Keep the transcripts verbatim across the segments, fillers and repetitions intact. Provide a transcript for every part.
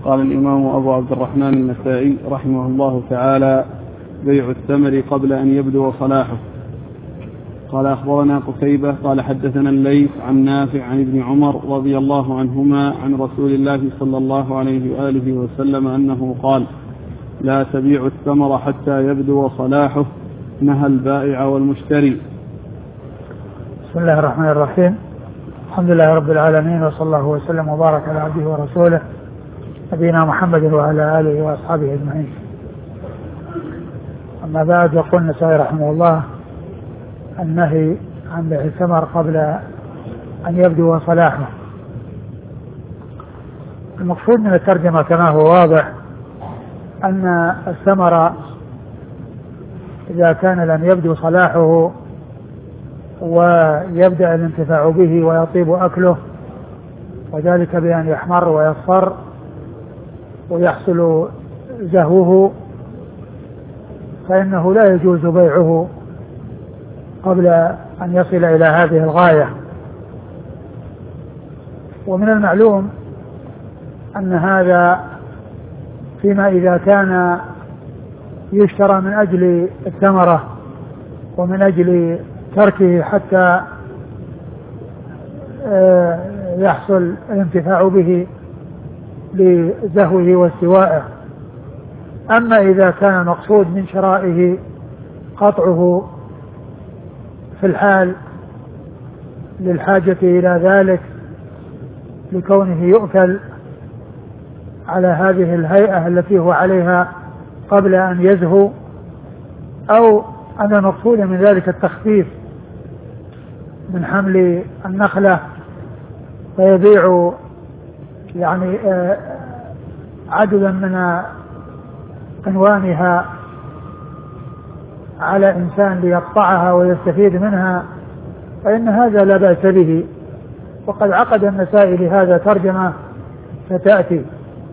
قال الإمام أبو عبد الرحمن النسائي رحمه الله تعالى: بيع الثمر قبل أن يبدو صلاحه. قال أخبرنا قتيبة قال حدثنا الليث عن نافع عن ابن عمر رضي الله عنهما عن رسول الله صلى الله عليه وآله وسلم أنه قال: لا تبيع الثمر حتى يبدو صلاحه، نهى البائع والمشتري. بسم الله الرحمن الرحيم. الحمد لله رب العالمين، وصلى الله وسلم وبارك على عبده ورسوله نبينا محمد وعلى آله وأصحابه أجمعين. أما بعد، يقول النسائي رحمه الله: النهي عن بيع الثمر قبل أن يبدو صلاحه. المقصود من الترجمة كما هو واضح أن الثمر إذا كان لم يبدو صلاحه ويبدأ الانتفاع به ويطيب أكله، وذلك بأن يحمر ويصفر ويحصل زهوه، فإنه لا يجوز بيعه قبل أن يصل إلى هذه الغاية. ومن المعلوم أن هذا فيما إذا كان يشترى من أجل الثمرة ومن أجل تركه حتى يحصل الانتفاع به لزهوه واستوائه. أما إذا كان المقصود من شرائه قطعه في الحال للحاجة إلى ذلك، لكونه يؤكل على هذه الهيئة التي هو عليها قبل أن يزهو، أو أن المقصود من ذلك التخفيف من حمل النخلة فيبيع يعني عددا من قنوانها على إنسان ليقطعها ويستفيد منها، فإن هذا لا بأس به. وقد عقد النسائي لهذا ترجمة ستأتي.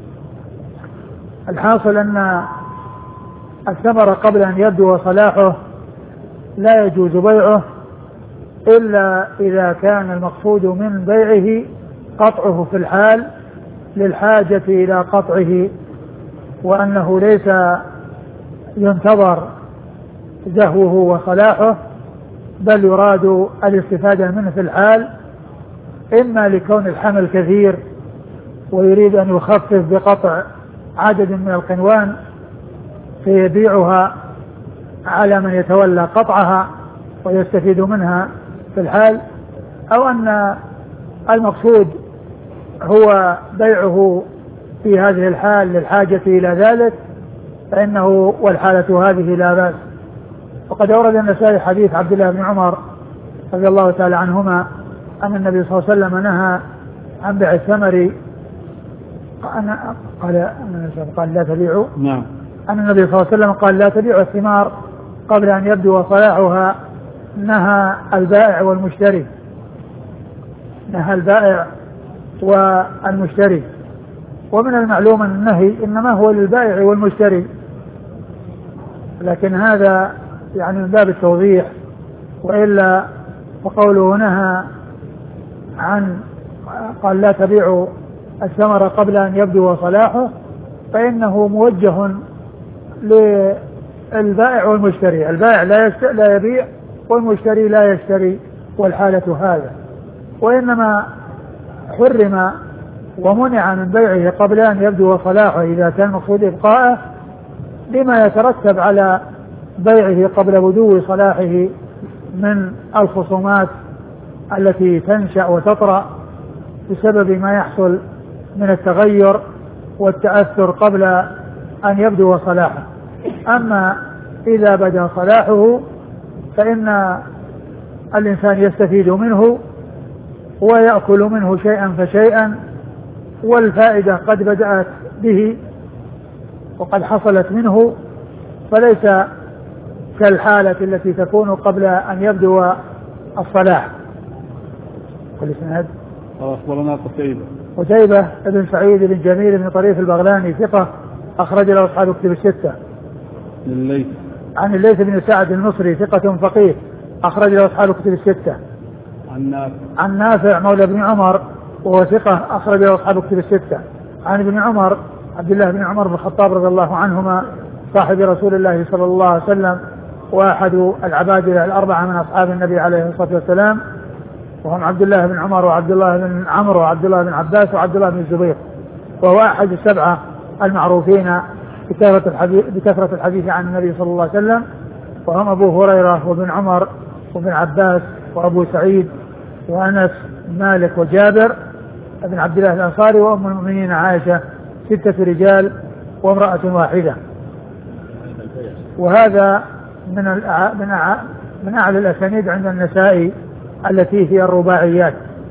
الحاصل أن الثمر قبل أن يبدو صلاحه لا يجوز بيعه إلا إذا كان المقصود من بيعه قطعه في الحال للحاجة إلى قطعه، وأنه ليس ينتظر زهوه وصلاحه، بل يراد الاستفادة منه في الحال، إما لكون الحمل كثير ويريد أن يخفف بقطع عدد من القنوان فيبيعها على من يتولى قطعها ويستفيد منها في الحال، أو أن المقصود هو بيعه في هذه الحال للحاجة إلى ذلك، فإنه والحالة هذه لا بأس. وقد أورد النسائي حديث عبد الله بن عمر رضي الله تعالى عنهما أن النبي صلى الله عليه وسلم نهى عن بيع الثمر، قال قال لا تبيعوا نعم أن النبي صلى الله عليه وسلم قال لا تبيعوا الثمار قبل أن يبدو صلاحها، نهى البائع والمشتري نهى البائع والمشتري. ومن المعلوم أن النهي إنما هو للبائع والمشتري، لكن هذا يعني من باب التوضيح، وإلا فقوله نهى عن قال لا تبيعوا الثمر قبل أن يبدو صلاحه، فإنه موجه للبائع والمشتري. البائع لا, لا يبيع والمشتري لا يشتري، والحالة هذا. وإنما حرم ومنع من بيعه قبل أن يبدو صلاحه إذا كان مقصود إبقاءه لما يترتب على بيعه قبل بدو صلاحه من الخصومات التي تنشأ وتطرأ بسبب ما يحصل من التغير والتأثر قبل أن يبدو صلاحه. أما إذا بدا صلاحه فإن الإنسان يستفيد منه ويأكل منه شيئا فشيئا، والفائدة قد بدأت به وقد حصلت منه، فليس كالحالة التي تكون قبل أن يبدو الصلاح. كل سنة أخبرنا قتيبة قتيبة ابن سعيد بن جميل بن طريف البغلاني ثقة أخرج له أصحاب كتب الستة. الليث عن الليث بن سعد المصري ثقة فقيه أخرج له أصحاب كتب الستة. عن نافع عن نافع مولى ابن عمر وهو ثقة أخرج له أصحاب كتب الستة. عن ابن عمر عبد الله بن عمر بن الخطاب رضي الله عنهما صاحب رسول الله صلى الله عليه وسلم وأحد العبادلة الأربعة من أصحاب النبي عليه الصلاة والسلام، وهم عبد الله بن عمر وعبد الله بن عمرو وعبد الله بن عباس وعبد الله بن الزبير، وهو أحد السبعة المعروفين بكثرة الحديث, بكثرة الحديث عن النبي صلى الله عليه وسلم، وهم أبو هريرة وابن عمر وابن عباس وأبو سعيد وأنس مالك وجابر بن عبد الله الأنصاري وأم المؤمنين عائشة، ستة رجال وامرأة واحدة. وهذا من من من أعلى الأسانيد عند النسائي التي هي الرباعيات.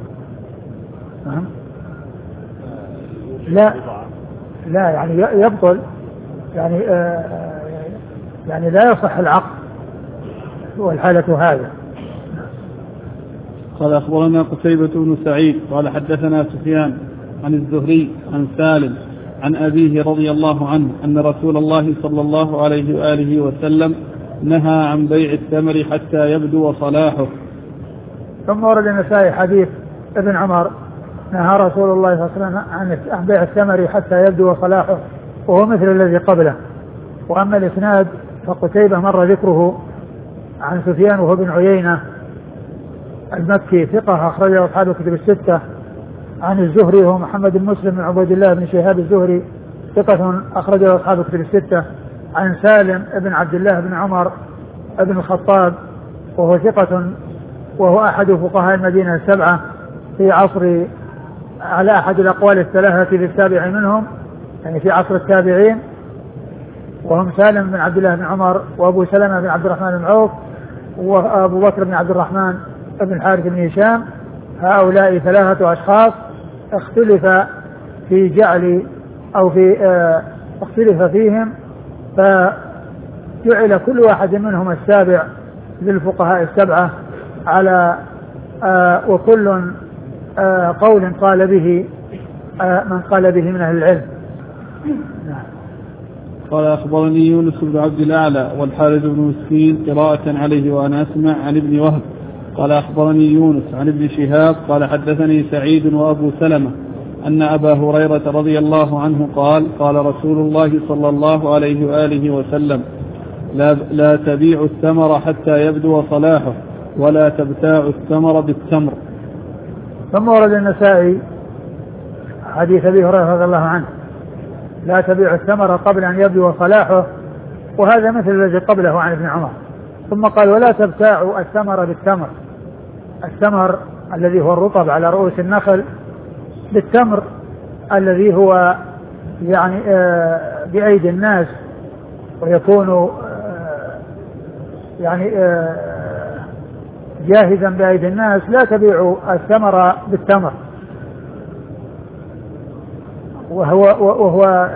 لا لا يعني يبطل يعني آه يعني لا يصح العقد والحالة هذا. قال أخبرنا قتيبة بن سعيد قال حدثنا سفيان عن الزهري عن سالم عن أبيه رضي الله عنه أن رسول الله صلى الله عليه وآله وسلم نهى عن بيع الثمر حتى يبدو صلاحه. ثم ورد النسائي حديث ابن عمر نهى رسول الله صلى الله عليه وسلم عن بيع الثمر حتى يبدو صلاحه، وهو مثل الذي قبله. وأما الإسناد فقتيبة مر ذكره عن سفيان وهو بن عيينة المكي ثقة أخرجه أصحاب الكتب الستة، عن الزهري وهو محمد بن مسلم بن عبيد الله بن شهاب الزهري ثقة أخرجه أصحاب الكتب الستة، عن سالم بن عبد الله بن عمر بن الخطاب وهو ثقة وهو أحد فقهاء المدينة السبعة في عصر على أحد الأقوال الثلاثة للسابع منهم، يعني في عصر التابعين، وهم سالم بن عبد الله بن عمر وأبو سلمة بن عبد الرحمن بن عوف وأبو بكر بن عبد الرحمن بن الحارث بن هشام. هؤلاء ثلاثة أشخاص اختلف في جعل أو في اه اختلف فيهم، فجعل كل واحد منهم السابع للفقهاء السبعة على اه وكل اه قول قال به اه من قال به من أهل العلم. قال أخبرني يونس بن عبد الأعلى والحارث بن مسكين قراءة عليه وأنا أسمع عن ابن وهب قال أخبرني يونس عن ابن شهاب قال حدثني سعيد وأبو سلمة أن أبا هريرة رضي الله عنه قال قال رسول الله صلى الله عليه وآله وسلم لا, لا تبيع الثمر حتى يبدو صلاحه ولا تبتاع الثمر بالتمر. ثم ورد النسائي حديث أبي هريرة رضي الله عنه لا تبيع الثمر قبل أن يبدو صلاحه، وهذا مثل الذي قبله عن ابن عمر. ثم قال ولا تبتاع الثمر بالتمر، الثمر الذي هو الرطب على رؤوس النخل بالتمر الذي هو يعني آه بأيدي الناس ويكون آه يعني آه جاهزا بأيدي الناس. لا تبيع الثمر بالتمر، وهو, وهو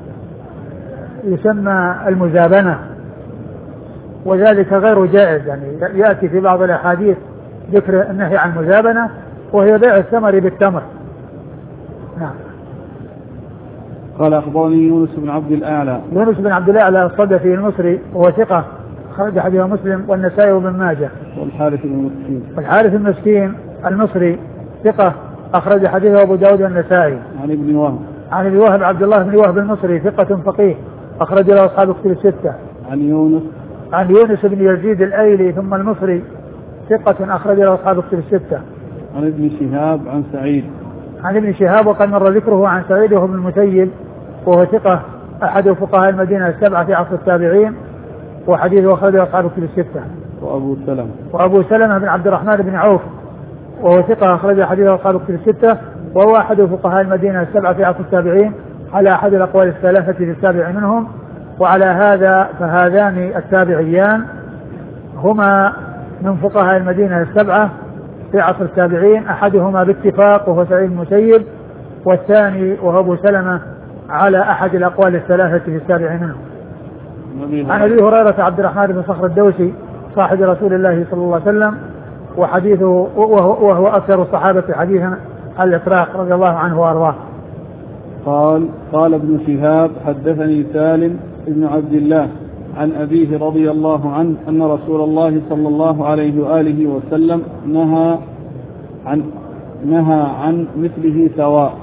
يسمى المزابنة، وذلك غير جائز. يعني يأتي في بعض الأحاديث ذكر النهي عن المزابنة وهي بيع الثمر بالتمر. نعم. قال أخبرني يونس بن عبد الأعلى يونس بن عبد الأعلى الصدفي المصري وهو ثقة خرج حديث مسلم والنسائي وابن ماجه. والحارث المسكين والحارث المسكين المصري ثقة أخرج حديثه أبو داود والنسائي. عن ابن وهب عن ابن وهب عبد الله بن وهب المصري ثقة فقيه أخرج له أصحاب الكتب الستة. عن يونس عن يونس بن يزيد الأيلي ثم المصري ثقة أخرج له أصحاب الكتب الستة. عن ابن شهاب عن سعيد عن ابن شهاب وقد مر ذكره عن سعيد وهو ابن المسيب وهو ثقة أحد فقهاء المدينة السبعة في عصر التابعين، وحديثه أخرجه أصحاب الكتب الستة. وأبو سلمة وأبو سلمة بن عبد الرحمن بن عوف وهو ثقة أخرج حديثه أصحاب الكتب الستة، وهو أحد فقهاء المدينة السبعة في عصر التابعين على أحد الأقوال الثلاثة للسابع منهم. وعلى هذا فهذان التابعيان هما من فقهاء المدينة السبعة في عصر التابعين، أحدهما باتفاق وهو سعيد المسيب، والثاني وهو أبو سلمة على أحد الأقوال الثلاثة في السابع منهم. عن أبي هريرة عبد الرحمن بن صخر الدوسي صاحب رسول الله صلى الله عليه وسلم وحديثه وهو, وهو أكثر الصحابة حديثا الإطراق رضي الله عنه وأرضاه. قال قال ابن شهاب حدثني سالم بن عبد الله عن أبيه رضي الله عنه أن رسول الله صلى الله عليه وآله وسلم نهى عن نهى عن مثله سواء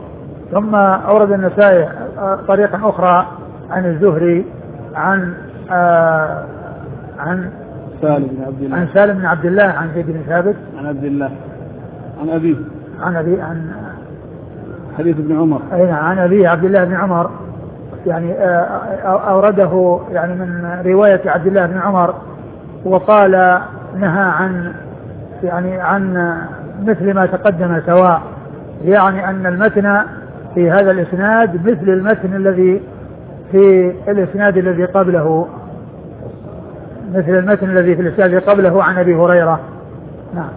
ثم أورد النسائي طريقا أخرى عن الزهري عن آه عن سالم بن عبد الله عن سالم بن عبد الله عن زيد بن ثابت عن عبد الله عن أبيه عن أبي عن حديث ابن عمر أي عن أبيه عبد الله بن عمر، يعني أورده يعني من رواية عبد الله بن عمر، وقال نهى عن يعني عن مثل ما تقدم سواء، يعني أن المتن في هذا الإسناد مثل المتن الذي في الإسناد الذي قبله، مثل المتن الذي في الإسناد الذي قبله عن أبي هريرة. نعم.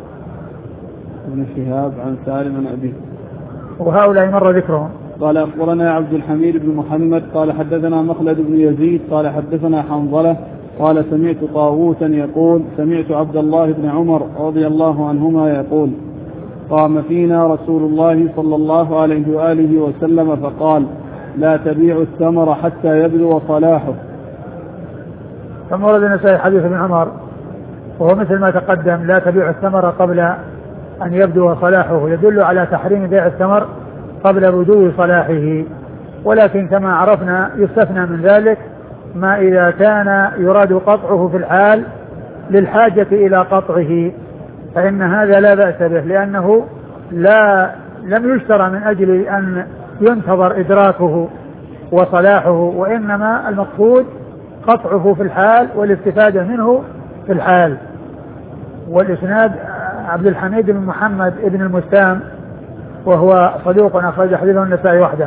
ابن شهاب عن سالم عن أبيه، وهؤلاء مر ذكرهم. قال أخبرنا عبد الحميد بن محمد قال حدثنا مخلد بن يزيد قال حدثنا حنظلة قال سمعت طاووسا يقول سمعت عبد الله بن عمر رضي الله عنهما يقول قام فينا رسول الله صلى الله عليه وآله وسلم فقال لا تبيعوا الثمر حتى يبدو صلاحه. ثم ورد النسائي حديث ابن عمر وهو مثل ما تقدم، لا تبيع الثمر قبل أن يبدو صلاحه، يدل على تحريم بيع الثمر قبل بدو صلاحه، ولكن كما عرفنا يستثنى من ذلك ما إذا كان يراد قطعه في الحال للحاجة إلى قطعه، فإن هذا لا بأس به، لأنه لا لم يشترى من أجل أن ينتظر إدراكه وصلاحه، وإنما المقصود قطعه في الحال والاستفادة منه في الحال. والإسناد عبد الحميد بن محمد ابن المستام وهو صدوق أخرج حديثه النسائي وحده.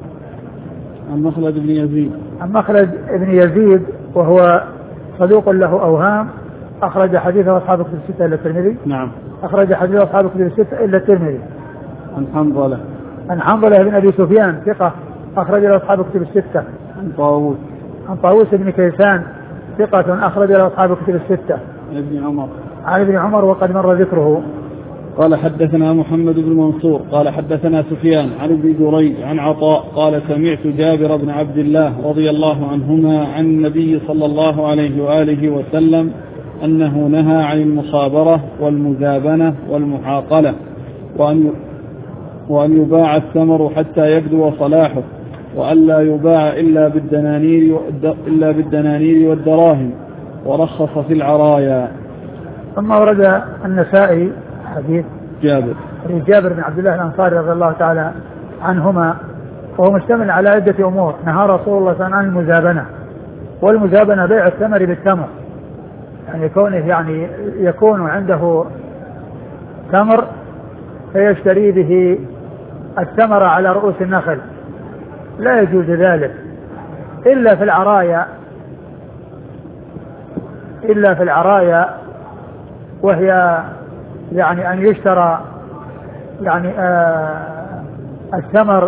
عن مخلد بن يزيد عن مخلد بن يزيد وهو صدوق له أوهام، أخرج حديثه أصحاب الكتب الستة إلا الترمذي. نعم. أخرج حديثه أصحاب الكتب الستة إلا الترمذي. عن حنظلة عن حنظلة بن أبي سفيان ثقة أخرج له أصحاب الكتب الستة. عن طاووس عن طاووس بن كيسان ثقة أخرج له أصحاب الكتب الستة. عن ابن عمر عن ابن عمر وقد مر ذكره. قال حدثنا محمد بن منصور قال حدثنا سفيان عن ابن جريج عن عطاء قال سمعت جابر بن عبد الله رضي الله عنهما عن النبي صلى الله عليه وآله وسلم أنه نهى عن المخابرة والمزابنة والمحاقلة، وأن وأن يباع الثمر حتى يبدو صلاحه، وألا يباع إلا بالدنانير إلا بالدنانير والدراهم، ورخص في العرايا. ثم ورد النسائي حديث جابر جابر بن عبد الله الأنصاري رضي الله تعالى عنهما، وهو مشتمل على عدة أمور. نهى رسول الله صلى الله عليه وسلم عن المزابنة، والمزابنة بيع الثمر بالتمر، يعني كونه يعني يكون عنده تمر فيشتري به الثمر على رؤوس النخل، لا يجوز ذلك إلا في العرايا، إلا في العرايا وهي يعني أن يشترى يعني آه الثمر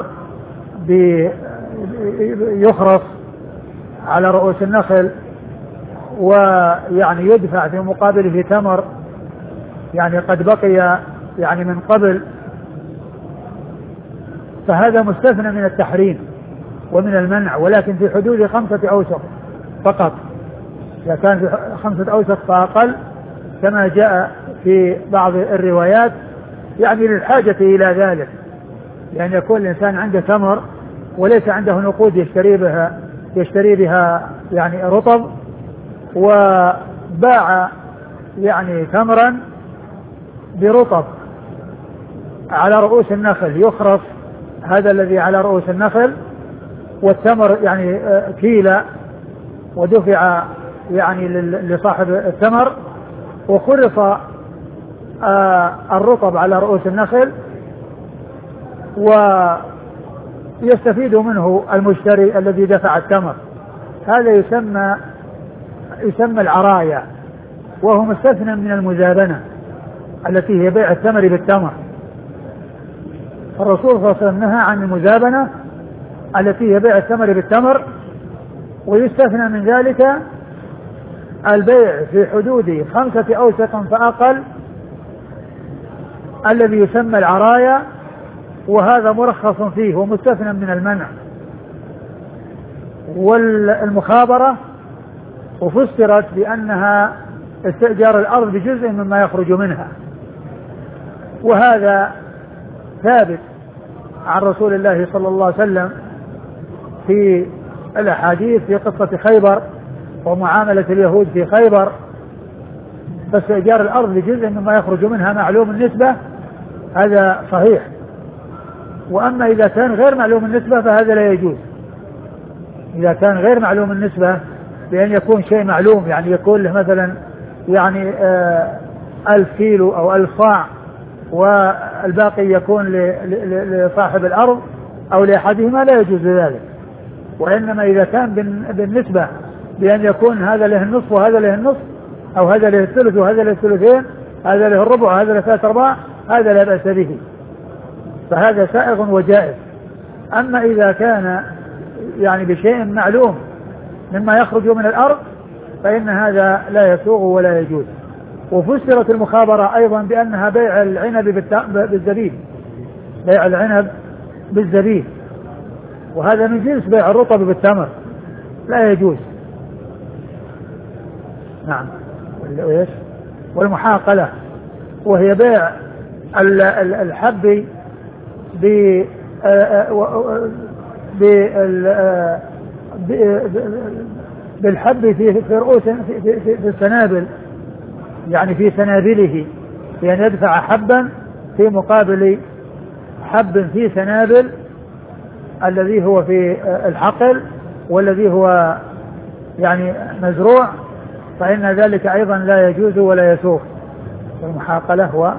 يخرص على رؤوس النخل، ويعني يدفع في مقابله تمر يعني قد بقي يعني من قبل، فهذا مستثنى من التحريم ومن المنع، ولكن في حدود خمسة أوسق فقط. إذا كان في خمسة أوسق فأقل كما جاء في بعض الروايات يعني للحاجة إلى ذلك، لأن يكون الإنسان عنده تمر وليس عنده نقود يشتري بها يشتري بها يعني رطب، وباع يعني تمرا برطب على رؤوس النخل يخرص، هذا الذي على رؤوس النخل، والتمر يعني كيلة ودفع يعني لصاحب التمر، وخرص الرطب على رؤوس النخل، ويستفيد منه المشتري الذي دفع التمر. هذا يسمى يسمى العرايا، وهو مستثنى من المزابنة التي هي بيع الثمر بالتمر. الرسول صلى الله عليه وسلم نهى عن المزابنة التي هي بيع الثمر بالتمر، ويستثنى من ذلك البيع في حدود خمسة أوسق فأقل الذي يسمى العرايا، وهذا مرخص فيه ومستثنى من المنع. والمخابرة وفسرت بأنها استئجار الأرض بجزء مما يخرج منها، وهذا ثابت عن رسول الله صلى الله عليه وسلم في الأحاديث في قصة خيبر ومعاملة اليهود في خيبر، فاستئجار الأرض لجزء مما يخرج منها معلوم النسبة هذا صحيح. وأما إذا كان غير معلوم النسبة فهذا لا يجوز. إذا كان غير معلوم النسبة بأن يكون شيء معلوم، يعني يكون له مثلا يعني آه ألف كيلو أو ألف صاع والباقي يكون لصاحب الأرض أو لأحدهما، لا يجوز ذلك. وإنما إذا كان بالنسبة بأن يكون هذا له النصف وهذا له النصف، أو هذا له الثلث وهذا له الثلثين، هذا له الربع وهذا له ثلاثة أرباع، هذا لا بأس به، فهذا سائغ وجائز. أما إذا كان يعني بشيء معلوم مما يخرج من الأرض فإن هذا لا يسوغ ولا يجوز. وفسرت المخابرة أيضا بأنها بيع العنب بالزبيب، بيع العنب بالزبيب، وهذا من جنس بيع الرطب بالتمر، لا يجوز. نعم. والمحاقلة وهي بيع الحب بالحب في رؤوس في, في, في السنابل، يعني في سنابله، بأن يدفع حبا في مقابل حب في سنابل الذي هو في الحقل والذي هو يعني مزروع، فإن ذلك أيضا لا يجوز ولا يسوغ. المحاقلة هو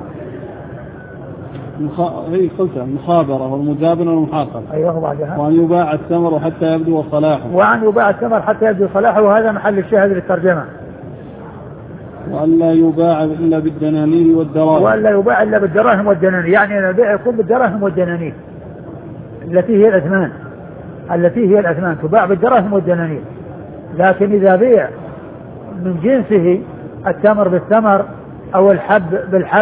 مخ... هي قلتها المخابرة والمجابنة والمحاقلة. أيوه بعدها. وأن يباع الثمر حتى يبدو صلاحه. وأن يباع الثمر حتى يبدو صلاحه، وهذا محل الشاهد للترجمة. وأن لا يباع إلا بالدنانير والدراهم. وأن لا يباع إلا بالدراهم والدنانير، يعني البيع يكون بالدراهم والدنانير التي هي الأثمان، التي هي الأثمان تباع بالدراهم والدنانير. لكن إذا بيع من جنسه التمر بالثمر أو الحب بالحب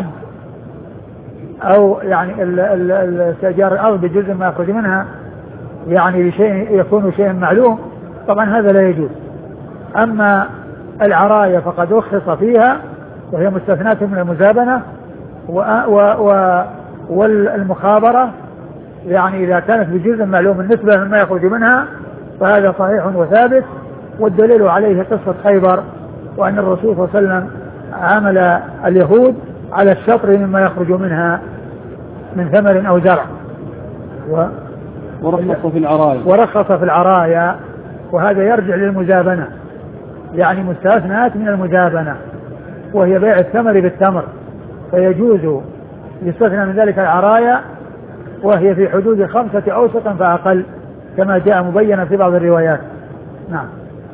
أو يعني استئجار الأرض بجزء ما يخرج منها يعني بشيء يكون شيء معلوم، طبعا هذا لا يجوز. أما العراية فقد أخص فيها وهي مستثناة من المزابنة، والمخابرة يعني إذا كانت بجزء معلوم النسبة مما يخرج منها فهذا صحيح وثابت. والدليل عليه قصة خيبر، وأن الرسول صلى الله عليه وسلم عامل اليهود على الشطر مما يخرج منها من ثمر أو زرع، و... ورخص في العرايا ورخص في العرايا وهذا يرجع للمزابنة، يعني مستثنات من المزابنة وهي بيع الثمر بالتمر، فيجوز يستثنى من ذلك العرايا وهي في حدود خمسة أوسق فأقل كما جاء مبينا في بعض الروايات. نعم.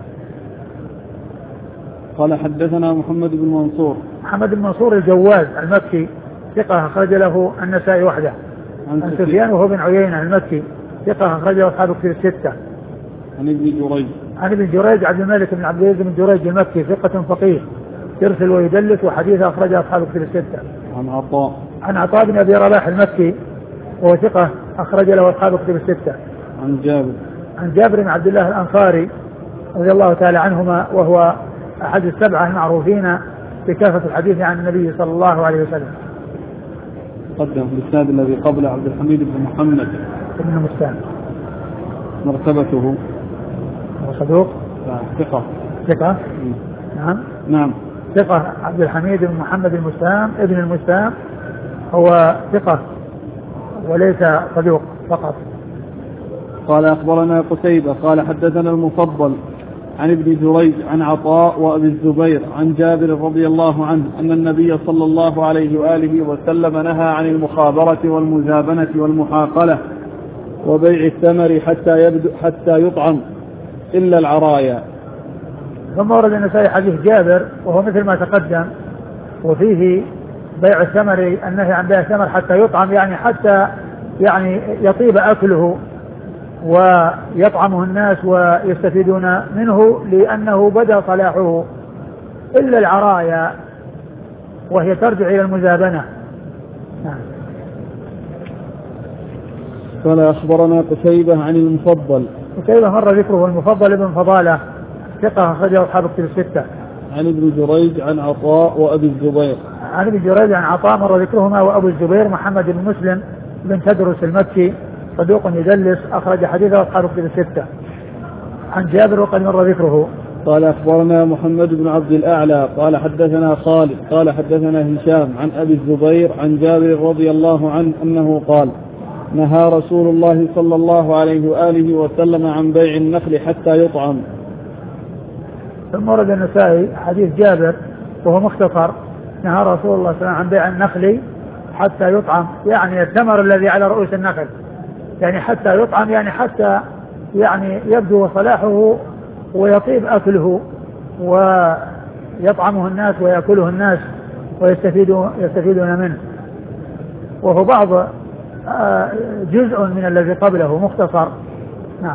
قال حدثنا محمد بن منصور. محمد بن منصور الجواز المكي ثقة أخرج له النسائي وحده. عن سفيان وهو بن عيينة المكي ثقة أخرج له أصحاب كتب الستة. عن ابن جريج. عن ابن جريج عبد الملك بن عبد العزيز بن جريج المكي ثقة فقيه يرسل ويدلس وحديث أخرج أصحاب كتب الستة. عن عطاء. عن عطاء بن أبي رباح المكي وهو ثقة أخرج له أصحاب كتب الستة. عن جابر. عن جابر بن عبد الله الأنصاري رضي الله تعالى عنهما وهو أحد السبعة المعروفين بكافة الحديث عن النبي صلى الله عليه وسلم. قدم في الإسناد الذي قبل عبد الحميد بن محمد بن المستان. مرتبته صدوق. ثقة. ثقة. نعم. نعم. ثقة عبد الحميد بن محمد المستان ابن المستان هو ثقة وليس صدوق فقط. قال أخبرنا قتيبة قال حدثنا المفضل عن ابن جريج عن عطاء وأبي الزبير عن جابر رضي الله عنه أن النبي صلى الله عليه وآله وسلم نهى عن المخابرة والمزابنة والمحاقلة وبيع الثمر حتى يبدو حتى يطعم إلا العرايا. ثم ورد النسائي حديث جابر وهو مثل ما تقدم وفيه بيع الثمر، النهي عن بيع الثمر حتى يطعم، يعني حتى يعني يطيب أكله ويطعمه الناس ويستفيدون منه لأنه بدأ صلاحه، إلا العرايا وهي ترجع إلى المزابنة. نعم. قال أخبرنا قتيبة عن المفضل. قتيبة مر ذكره المفضل ابن فضالة ثقة أخرجه أصحاب الكتب الستة. عن ابن جريج عن عطاء وأبي الزبير. عن ابن جريج عن عطاء مر ذكرهما وأبو الزبير محمد بن مسلم بن تدرس المكي صدوق يدلس أخرج حديثه أصحاب الكتب الستة. عن جابر وقد مر ذكره. قال أخبرنا محمد بن عبد الأعلى قال حدثنا خالد قال حدثنا هشام عن أبي الزبير عن جابر رضي الله عنه أنه قال نهى رسول الله صلى الله عليه وآله وسلم عن بيع النخل حتى يطعم. ثم ورد النسائي حديث جابر وهو مختصر نهى رسول الله صلى الله عليه وسلم عن بيع النخل حتى يطعم، يعني الثمر الذي على رؤوس النخل، يعني حتى يطعم يعني حتى يعني يبدو صلاحه ويطيب أكله ويطعمه الناس ويأكله الناس ويستفيدون يستفيدون منه. وهو بعض جزء من الذي قبله مختصر. نعم.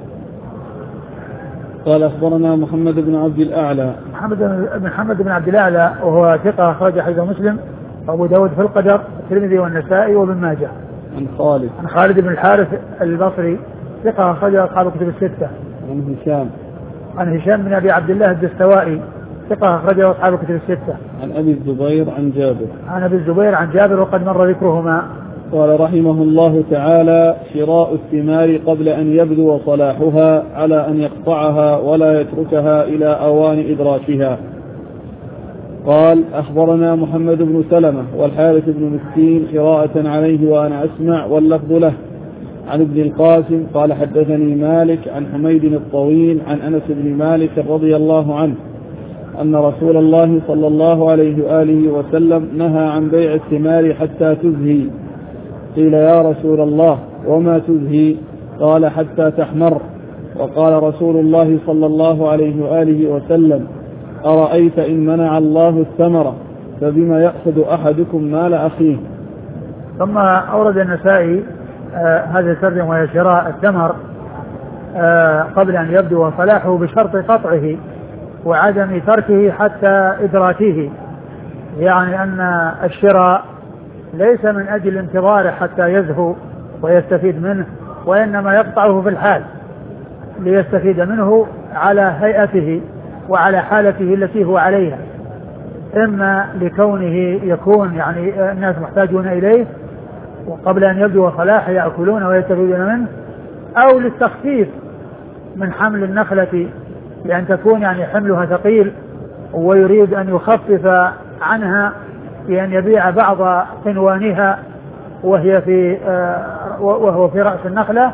قال أخبرنا محمد بن عبد الأعلى محمد بن محمد بن عبد الأعلى وهو ثقة أخرج حديث مسلم وأبو داود في القدر الترمذي والنسائي وابن ماجه. عن خالد عن خالد بن الحارث البصري ثقة أخرج أصحاب الكتب الستة. عن هشام عن هشام بن أبي عبد الله الدستوائي ثقة أخرجه أصحاب الكتب الستة. عن أبي الزبير عن جابر عن أبي الزبير عن جابر وقد مر ذكرهما. قال رحمه الله تعالى شراء الثمار قبل أن يبدو صلاحها على أن يقطعها ولا يتركها إلى أوان إدراكها. قال أخبرنا محمد بن سلمة والحارث بن مسكين قراءة عليه وأنا أسمع واللفظ له. عن ابن القاسم قال حدثني مالك عن حميد الطويل عن أنس بن مالك رضي الله عنه أن رسول الله صلى الله عليه وآله وسلم نهى عن بيع الثمار حتى تزهي. قيل يا رسول الله وما تزهي؟ قال حتى تحمر. وقال رسول الله صلى الله عليه وآله وسلم أرأيت إن منع الله الثمرة فبما يأخذ أحدكم مال أخيه. ثم أورد النسائي آه هذا الترجمة وهي شراء الثمر آه قبل أن يبدو صلاحه بشرط قطعه وعدم تركه حتى إدراكه، يعني أن الشراء ليس من أجل انتظاره حتى يزهو ويستفيد منه، وإنما يقطعه في الحال ليستفيد منه على هيئته وعلى حالته التي هو عليها، إما لكونه يكون يعني الناس محتاجون إليه وقبل أن يبدو صلاحه يأكلون ويستفيدون منه، أو للتخفيف من حمل النخلة لأن تكون يعني حملها ثقيل ويريد أن يخفف عنها بأن يبيع بعض قنوانها وهي في آه وهو في رأس النخلة.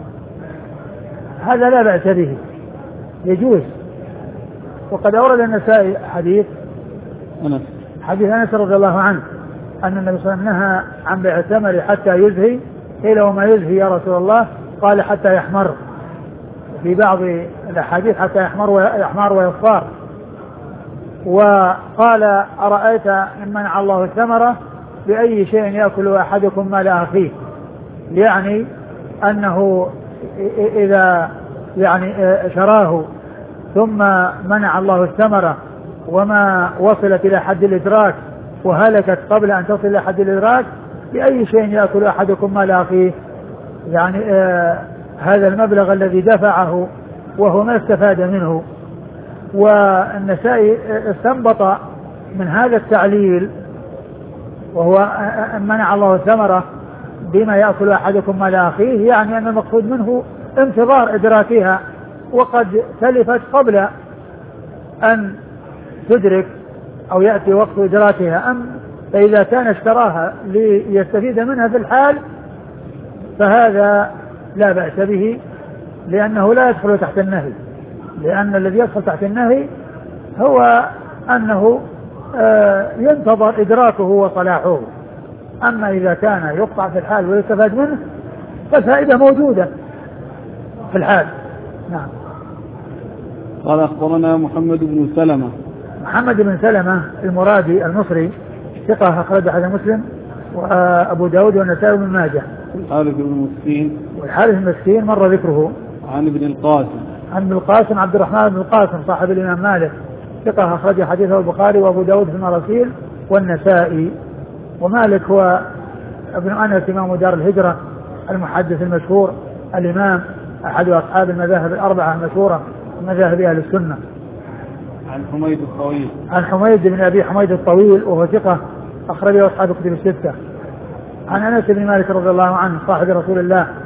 هذا لا بأس به يجوز. وقد أورد النسائي حديث أنس حديث أنس رضي الله عنه أن النبي صلى الله عليه وسلم نهى عن بيع الثمر حتى يزهي. قيل وما يزهي يا رسول الله؟ قال حتى يحمر. في بعض الأحاديث حتى يحمر ويحمر ويصفار. وقال أرأيت إن منع الله الثمرة بأي شيء يأكل أحدكم مال أخيه، يعني أنه إذا يعني شراه ثم منع الله الثمرة وما وصلت إلى حد الإدراك وهلكت قبل أن تصل إلى حد الإدراك، بأي شيء يأكل أحدكم مال أخيه، يعني آه هذا المبلغ الذي دفعه وهو ما استفاد منه. والنسائي استنبط من هذا التعليل وهو منع الله الثمرة بما يأكل أحدكم مال أخيه، يعني أن المقصود منه انتظار إدراكها وقد تلفت قبل أن تدرك أو يأتي وقت إدراكها. أم فإذا كان اشتراها ليستفيد منها في الحال فهذا لا بأس به، لأنه لا يدخل تحت النهي، لأن الذي يدخل تحت النهي هو أنه آه ينتظر إدراكه وصلاحه. أما إذا كان يقطع في الحال ويستفاد منه فالفائدة موجودة في الحال. نعم. قال أخبرنا محمد بن سلمة محمد بن سلمة المرادي المصري ثقة أخرج حديث مسلم وأبو داود والنسائي وابن ماجه. الحارث بن مسكين والحارث بن مسكين مر ذكره. عن ابن القاسم عن ابن القاسم عبد الرحمن بن القاسم صاحب الإمام مالك ثقة أخرج حديثه البخاري وأبو داود في المراسيل والنسائي. ومالك هو ابن أنس إمام دار الهجرة المحدث المشهور الإمام أحد أصحاب المذاهب الأربعة المشهورة مذاهب أهل السنة. عن حميد الطويل عن حميد بن أبي حميد الطويل وهو ثقة أخرجه أصحاب الكتب الستة. عن أنس بن مالك رضي الله عنه صاحب رسول الله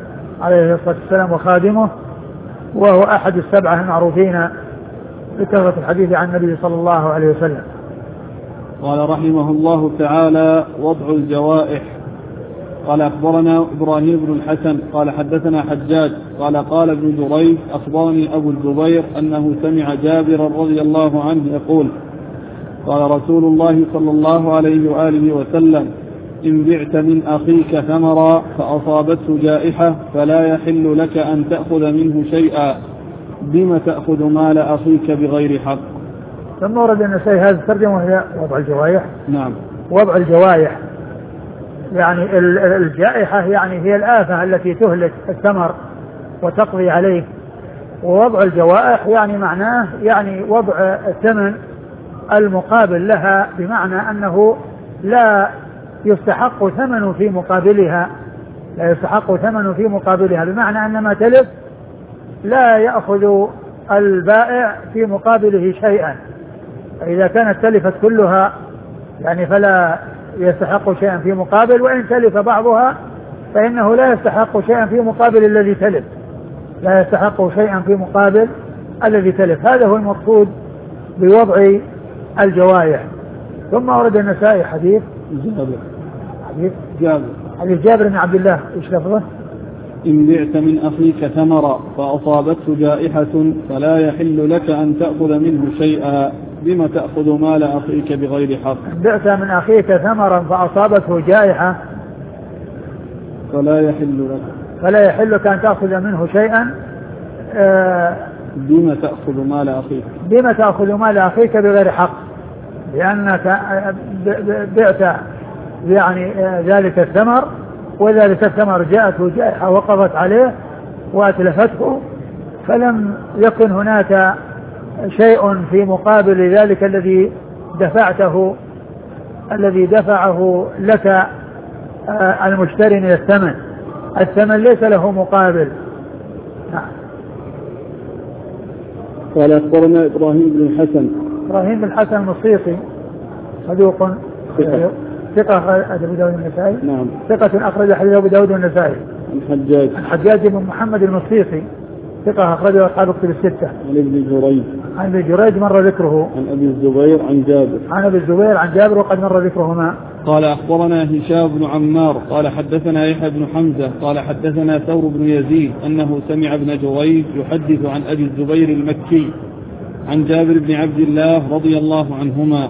عليه الصلاة والسلام وخادمه، وهو أحد السبعة المعروفين بكثرة الحديث عن النبي صلى الله عليه وسلم. قال رحمه الله تعالى: وضع الجوائح. قال أخبرنا إبراهيم بن الحسن قال حدثنا حجاج قال قال ابن جريج أخبرني أبو الزبير أنه سمع جابرا رضي الله عنه يقول: قال رسول الله صلى الله عليه وآله وسلم: إن بعت من أخيك ثمرا فأصابته جائحة فلا يحل لك أن تأخذ منه شيئا، بما تأخذ مال أخيك بغير حق. ثم ورد النسائي هذا الترجمة وهي وضع الجوائح. نعم. وضع الجوائح يعني الجائحة يعني هي الآفة التي تهلك الثمر وتقضي عليه، ووضع الجوائح يعني معناه يعني وضع الثمن المقابل لها، بمعنى أنه لا يستحق ثمن في مقابلها، لا يستحق ثمن في مقابلها، بمعنى أن ما تلف لا يأخذ البائع في مقابله شيئا، فإذا كانت تلفت كلها يعني فلا يستحق شيئا في مقابل، وإن تلف بعضها فإنه لا يستحق شيئا في مقابل الذي تلف، لا يستحق شيئا في مقابل الذي تلف. هذا هو المقصود بوضع الجوائح. ثم ورد النسائي حديث جابر حديث جابر حديث جابر بن عبد الله، ايش لفظه؟ إن بعت من أخيك ثمرا فأصابته جائحة فلا يحل لك أن تأخذ منه شيئا، بما تأخذ مال أخيك بغير حق. إن بعت من أخيك ثمرا فأصابته جائحة فلا يحل لك فلا يحل لك أن تأخذ منه شيئا، آه بما تأخذ مال أخيك بما تأخذ مال أخيك بغير حق، لأنك بعت يعني ذلك الثمر، وذلك الثمر جاءته جائحة وقضت عليه وأتلفته، فلم يكن هناك شيء في مقابل ذلك الذي دفعته الذي دفعه لك المشتري من الثمن، الثمن ليس له مقابل. قال أخبرنا إبراهيم بن الحسن إبراهيم بن الحسن المصيصي صدوق ثقة أبو داود النسائي. نعم. ثقة أخرج حديث أبو داود النسائي. عن حجاج عن حجاج بن محمد المصيصي ثقة أخرجه أصحاب الكتب الستة. عن ابن جريج عن ابن جريج مر ذكره. عن أبي الزبير عن جابر عن أبي الزبير عن جابر وقد مر ذكرهما. قال أخبرنا هشام بن عمار قال حدثنا يحيى بن حمزة قال حدثنا ثور بن يزيد أنه سمع ابن جريج يحدث عن أبي الزبير المكي عن جابر بن عبد الله رضي الله عنهما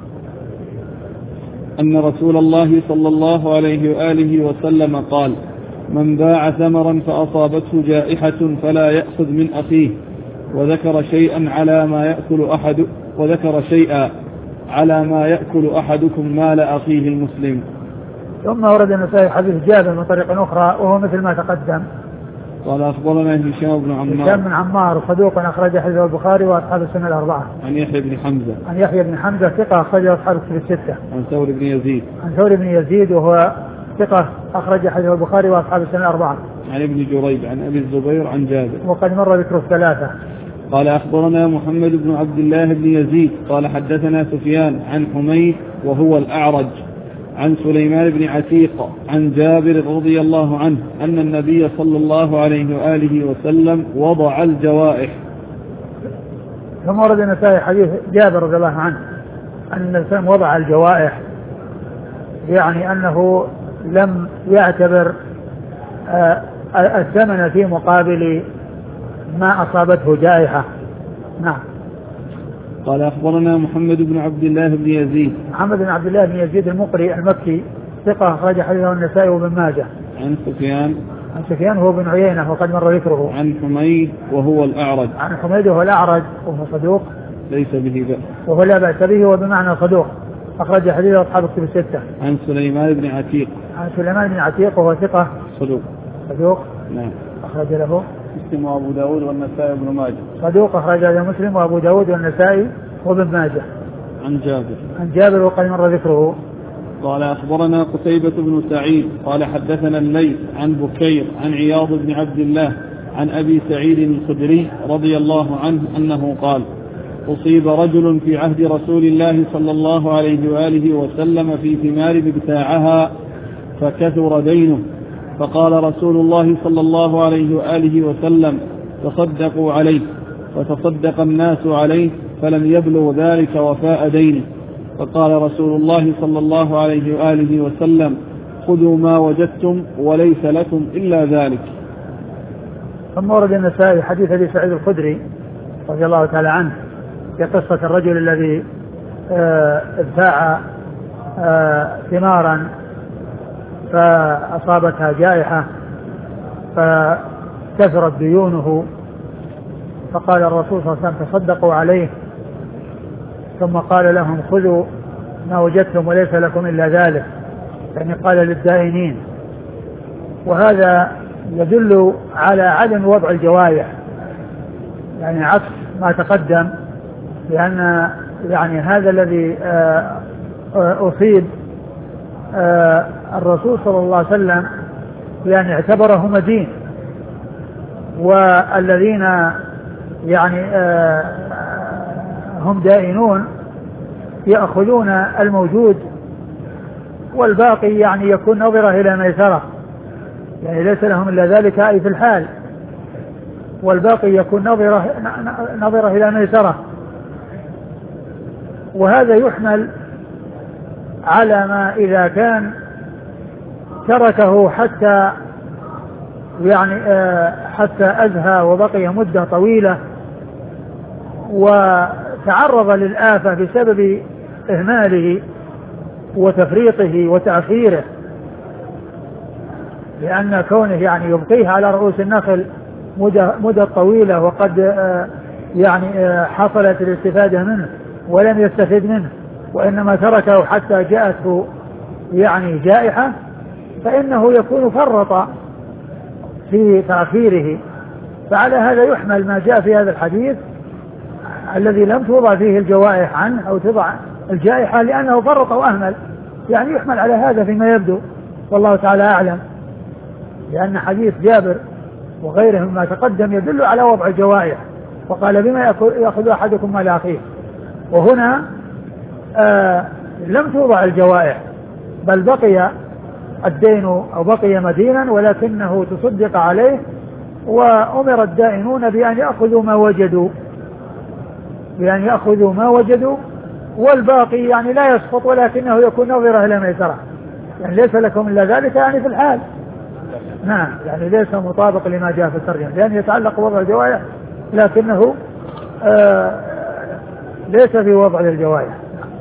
أن رسول الله صلى الله عليه وآله وسلم قال: من باع ثمرا فأصابته جائحة فلا يأخذ من أخيه، وذكر شيئا على ما يأكل أحد وذكر شيئا على ما يأكل أحدكم مال أخيه المسلم. ثم ورد النسائي حديث جابر من طريق أخرى وهو مثل ما تقدم. قال أخبرنا هشام بن عمار هشام بن عمار صدوق أخرج حديثه البخاري وأصحاب السنة الأربعة. عن يحيى بن حمزة عن يحيى بن حمزة ثقة أخرج أصحاب الكتب الستة. عن ثور بن يزيد عن ثور بن يزيد وهو ثقة أخرج حديثه البخاري وأصحاب السنة الأربعة. عن ابن جريج عن أبي الزبير عن جابر وقد مر ذكر الثلاثة. قال أخبرنا محمد بن عبد الله بن يزيد قال حدثنا سفيان عن حميد وهو الأعرج عن سليمان بن عتيق عن جابر رضي الله عنه أن النبي صلى الله عليه وآله وسلم وضع الجوائح. ثم ورد النسائي حديث جابر رضي الله عنه أن النبي وضع الجوائح، يعني أنه لم يعتبر الثمن في مقابل ما أصابته جائحة. نعم. قال أخبرنا محمد بن عبد الله بن يزيد محمد بن عبد الله بن يزيد المقري المكي ثقة أخرج حديثه النسائي وابن ماجه. عن سفيان عن سفيان هو بن عيينة وقد مر ذكره. عن حميد وهو الأعرج عن حميد وهو الأعرج وهو صدوق ليس به بأس وهو لا بأس به وبمعنى صدوق أخرج حديثه أصحاب الكتب الستة. عن سليمان بن عتيق عن سليمان بن عتيق وهو ثقة صدوق صدوق نعم أخرج له مسلم وأبو داود والنسائي وابن ماجه. صدوق أخرج له مسلم وأبو داود والنسائي وابن ماجه. عن جابر عن جابر وقد مر ذكره. قال أخبرنا قتيبة بن سعيد قال حدثنا الليث عن بكير عن عياض بن عبد الله عن أبي سعيد الخدري رضي الله عنه أنه قال: أصيب رجل في عهد رسول الله صلى الله عليه وآله وسلم في ثمار ابتاعها فكثر دينه فقال رسول الله صلى الله عليه وآله وسلم تصدقوا عليه، وتصدق الناس عليه فلم يبلغ ذلك وفاء دينه. فقال رسول الله صلى الله عليه وآله وسلم خذوا ما وجدتم وليس لكم إلا ذلك. ثم ورد النسائي حديث أبي سعيد الخدري رضي الله تعالى عنه في قصة الرجل الذي ابتاع ثمارا فأصابتها جائحة فكثرت ديونه، فقال الرسول صلى الله عليه وسلم تصدقوا عليه، ثم قال لهم خذوا ما وجدتم وليس لكم إلا ذلك، يعني قال للدائنين. وهذا يدل على عدم وضع الجوارح، يعني عكس ما تقدم، لأن يعني هذا الذي أصيب الرسول صلى الله عليه وسلم يعني اعتبره مدين، والذين يعني هم دائنون يأخذون الموجود والباقي يعني يكون نظرة إلى ميسرة، يعني ليس لهم إلا ذلك أي في الحال، والباقي يكون نظرة, نظرة إلى ميسرة. وهذا يحمل على ما إذا كان تركه حتى يعني حتى أزهى وبقي مدة طويلة وتعرض للآفة بسبب إهماله وتفريطه وتأخيره، لأن كونه يعني يبقيه على رؤوس النخل مدة, مدة طويلة وقد يعني حصلت الاستفادة منه ولم يستفد منه، وإنما تركه حتى جاءته يعني جائحة، فإنه يكون فرط في تأخيره. فعلى هذا يحمل ما جاء في هذا الحديث الذي لم توضع فيه الجوائح عنه أو تضع الجائحة لأنه فرط وأهمل، يعني يحمل على هذا فيما يبدو، والله تعالى أعلم، لأن حديث جابر وغيره مما تقدم يدل على وضع الجوائح، وقال بما يأخذ أحدكم مال أخيه، وهنا آه لم توضع الجوائح بل بقي الدين أو بقي مدينا ولكنه تصدق عليه، وأمر الدائنون بأن يأخذوا ما وجدوا بأن يأخذوا ما وجدوا والباقي يعني لا يسقط ولكنه يكون نظرة إلى ميسرة، يعني ليس لكم إلا ذلك يعني في الحال. نعم، يعني ليس مطابق لما جاء في الترجمة، لأن يتعلق وضع الجوائح لكنه آه ليس في وضع الجوائح.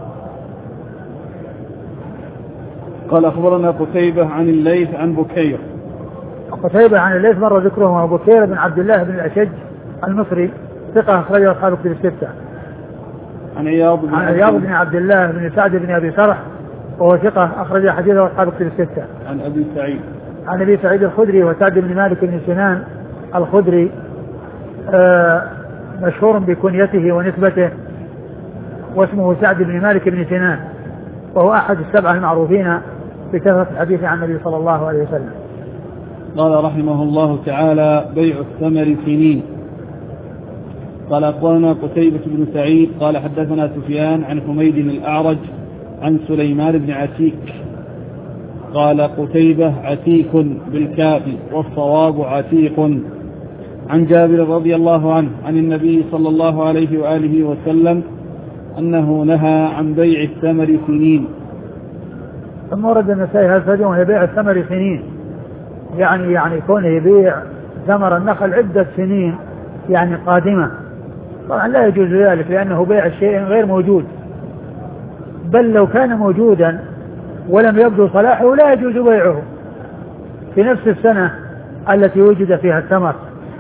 قال أخبرنا قتيبة عن الليث عن بكير. قتيبة عن الليث مر ذكره، بكير بن عبد الله بن الأشج المصري ثقة أخرجه أصحاب الكتب الستة. عن عياض بن, عن عياض بن عبد الله بن سعد بن أبي سرح وهو ثقة أخرج حديثه أصحاب الكتب الستة. عن أبي سعيد عن أبي سعيد الخدري وسعد بن مالك بن سنان الخدري آه مشهور بكنيته ونسبته، واسمه سعد بن مالك بن سنان، وهو أحد السبعة المعروفين بكثرة الحديث عن النبي صلى الله عليه وسلم. قال رحمه الله تعالى بيع الثمر سنين. قال أخبرنا قتيبة بن سعيد قال حدثنا سفيان عن حميد الأعرج عن سليمان بن عتيك قال قتيبة عتيك بالكاف والصواب عتيق عن جابر رضي الله عنه عن النبي صلى الله عليه وآله وسلم أنه نهى عن بيع الثمر سنين. ثم ورد النسائي هذا وهي بيع الثمر سنين، يعني يعني كونه يبيع ثمر النخل عدة سنين يعني قادمة، طبعا لا يجوز ذلك لأنه بيع الشيء غير موجود، بل لو كان موجودا ولم يبدو صلاحه لا يجوز بيعه في نفس السنة التي وجد فيها الثمر،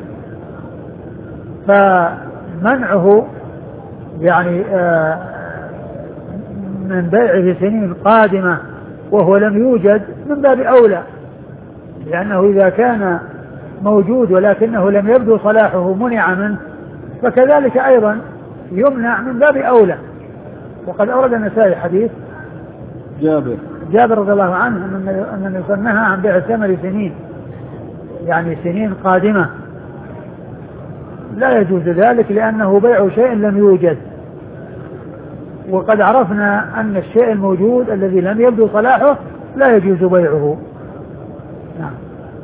فمنعه يعني آه من بيعه سنين قادمة وهو لم يوجد من باب أولى، لأنه إذا كان موجود ولكنه لم يبدو صلاحه منع منه، فكذلك أيضا يمنع من باب أولى. وقد أورد النسائي حديث جابر جابر رضي الله عنه أن النبي صلى الله عليه وسلم نهى عن بيع الثمر سنين، يعني سنين قادمة، لا يجوز ذلك لأنه بيع شيء لم يوجد، وقد عرفنا أن الشيء الموجود الذي لم يبدو صلاحه لا يجوز بيعه. نعم.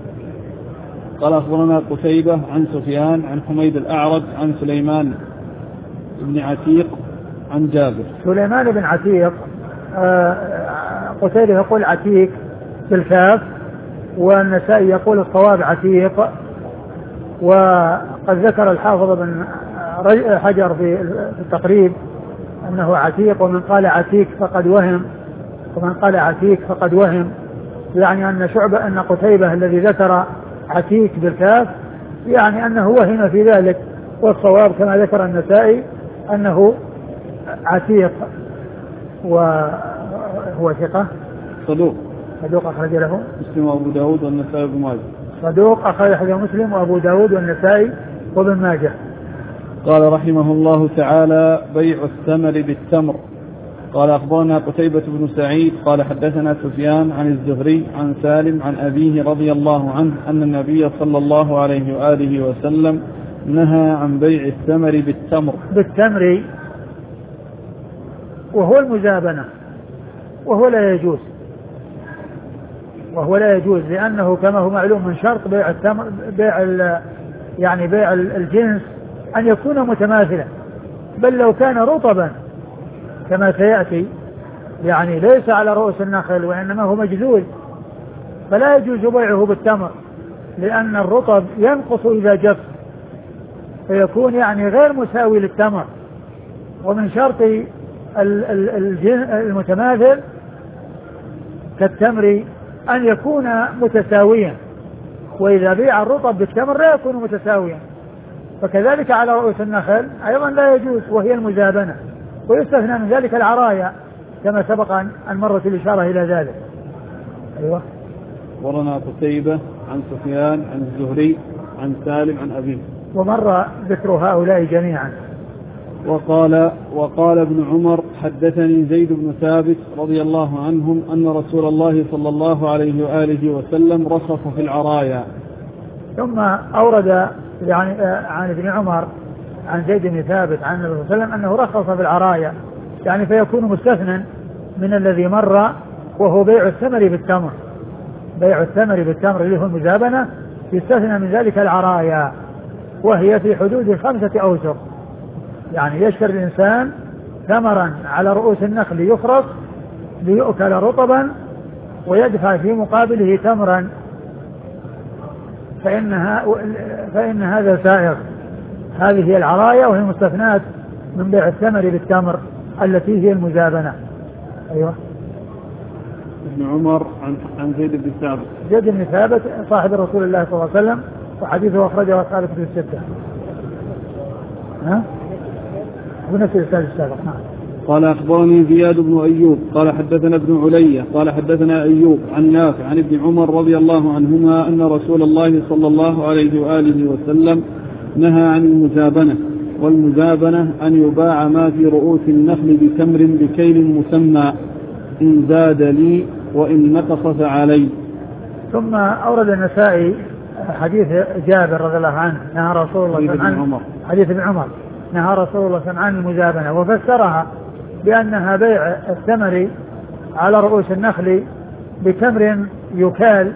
قال أخبرنا قتيبة عن سفيان عن حميد الأعرج عن سليمان بن عتيق عن جابر. سليمان بن عتيق قتيبة يقول عتيق بالكاف، والنسائي يقول الصواب عتيق. وقد ذكر الحافظ بن حجر في التقريب أنه عتيق، ومن قال عتيق فقد وهم، ومن قال عتيق فقد وهم، يعني أن شعبة أن قتيبة الذي ذكر عتيق بالكاف يعني أنه وهم في ذلك، والصواب كما ذكر النسائي أنه عتيق. وهو ثقة صدوق صدوق أخرج له مسلم وأبو داود والنسائي وابن ماجه. صدوق أخرج له مسلم وأبو داود والنسائي وابن ماجه. قال رحمه الله تعالى: بيع الثمر بالتمر. قال أخبرنا قتيبة بن سعيد قال حدثنا سفيان عن الزهري عن سالم عن أبيه رضي الله عنه أن النبي صلى الله عليه وآله وسلم نهى عن بيع الثمر بالتمر بالتمر وهو المزابنة، وهو لا يجوز وهو لا يجوز لأنه كما هو معلوم من شرط بيع التمر بيع يعني بيع الجنس أن يكون متماثلا، بل لو كان رطبا كما سيأتي يعني ليس على رؤوس النخل وإنما هو مجذوذ فلا يجوز بيعه بالتمر، لأن الرطب ينقص إذا جف فيكون يعني غير مساوي للتمر. ومن شرط المتماثل كالتمر أن يكون متساويا، وإذا بيع الرطب بالتمر لا يكون متساويا، فكذلك على رؤوس النخل أيضا لا يجوز وهي المزابنة. ويستثنى من ذلك العرايا كما سبق أن مرت الإشارة إلى ذلك. أيوة. ورنا قتيبة عن سفيان عن الزهري عن سالم عن أبيه، ومر ذكر هؤلاء جميعا. وقال وقال ابن عمر حدثني زيد بن ثابت رضي الله عنهم أن رسول الله صلى الله عليه وآله وسلم رخص في العرايا. ثم أورد يعني عن ابن عمر عن زيد بن ثابت عن النبي صلى الله عليه وسلم أنه رخص في العرايا، يعني فيكون مستثنى من الذي مر وهو بيع الثمر بالتمر. بيع الثمر بالتمر اللي هو المزابنة يستثنى من ذلك العرايا، وهي في حدود خمسة أوسق، يعني يشتري الإنسان ثمرا على رؤوس النخل يخرص ليؤكل رطبا ويدفع في مقابله تمرا، فإنها فإن هذا سائغ. هذه هي العرايا وهي مستثنات من بيع الثمر بالتمر التي هي المزابنة. أيوة. ابن عمر عن عن زيد بن ثابت. زيد بن ثابت صاحب رسول الله صلى الله عليه وسلم، وحديثه أخرجه أصحاب الكتب الستة. ها؟ ونفس الأستاذ السابق. نعم. قال أخبرني زياد بن أيوب قال حدثنا ابن علية قال حدثنا أيوب عن نافع عن ابن عمر رضي الله عنهما أن رسول الله صلى الله عليه وآله وسلم نهى عن المزابنة، والمزابنة أن يباع ما في رؤوس النخل بتمر بكيل مسمى إن زاد لي وإن نقص فعلي. ثم أورد النسائي حديث جابر رضي الله عنه نهى رسول الله صلى الله عليه وسلم حديث ابن عمر نهى رسول الله صلى الله عليه وسلم عن المزابنة، وفسرها بأنها بيع الثمر على رؤوس النخل بتمر يكال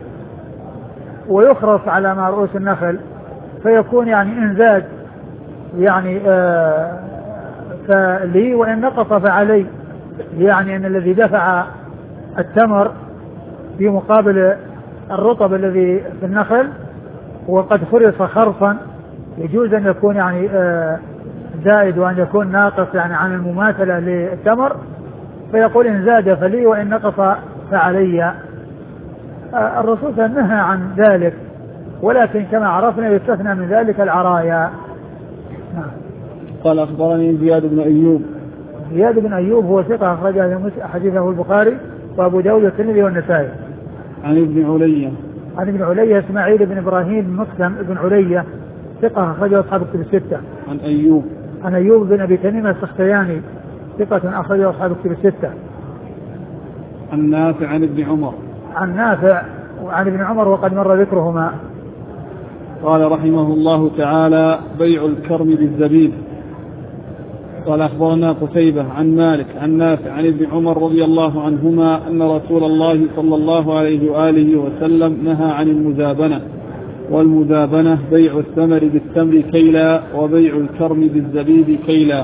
ويخرص على ما رؤوس النخل، فيكون يعني إن زاد يعني آه فلي وإن نقص فعلي، يعني أن الذي دفع التمر في مقابل الرطب الذي في النخل وقد خرص خرصا يجوز أن يكون يعني آه زائد وأن يكون ناقص يعني عن المماثلة للتمر، فيقول إن زاد فلي وإن نقص فعلي. آه الرسول نهى عن ذلك، ولكن كما عرفنا يستثنى من ذلك العرايا. نعم. قال أخبرني زياد بن أيوب. زياد بن أيوب هو ثقة أخرج حديثه البخاري وأبو داود والترمذي والنسائي. عن ابن علية عن ابن علية إسماعيل بن إبراهيم مسلم ابن علية ثقة أخرجه أصحاب الكتب الستة. عن أيوب عن أيوب بن أبي تميم السختياني ثقة أخرجه أصحاب الكتب الستة. عن نافع عن ابن عمر. عن نافع وعن ابن عمر وقد مر ذكرهما. قال رحمه الله تعالى: بيع الكرم بالزبيب. قال أخبرنا قتيبة عن مالك عن نافع عن ابن عمر رضي الله عنهما أن رسول الله صلى الله عليه وآله وسلم نهى عن المزابنة، والمذابنة بيع الثمر بالتمر كيلا وبيع الكرم بالزبيب كيلا.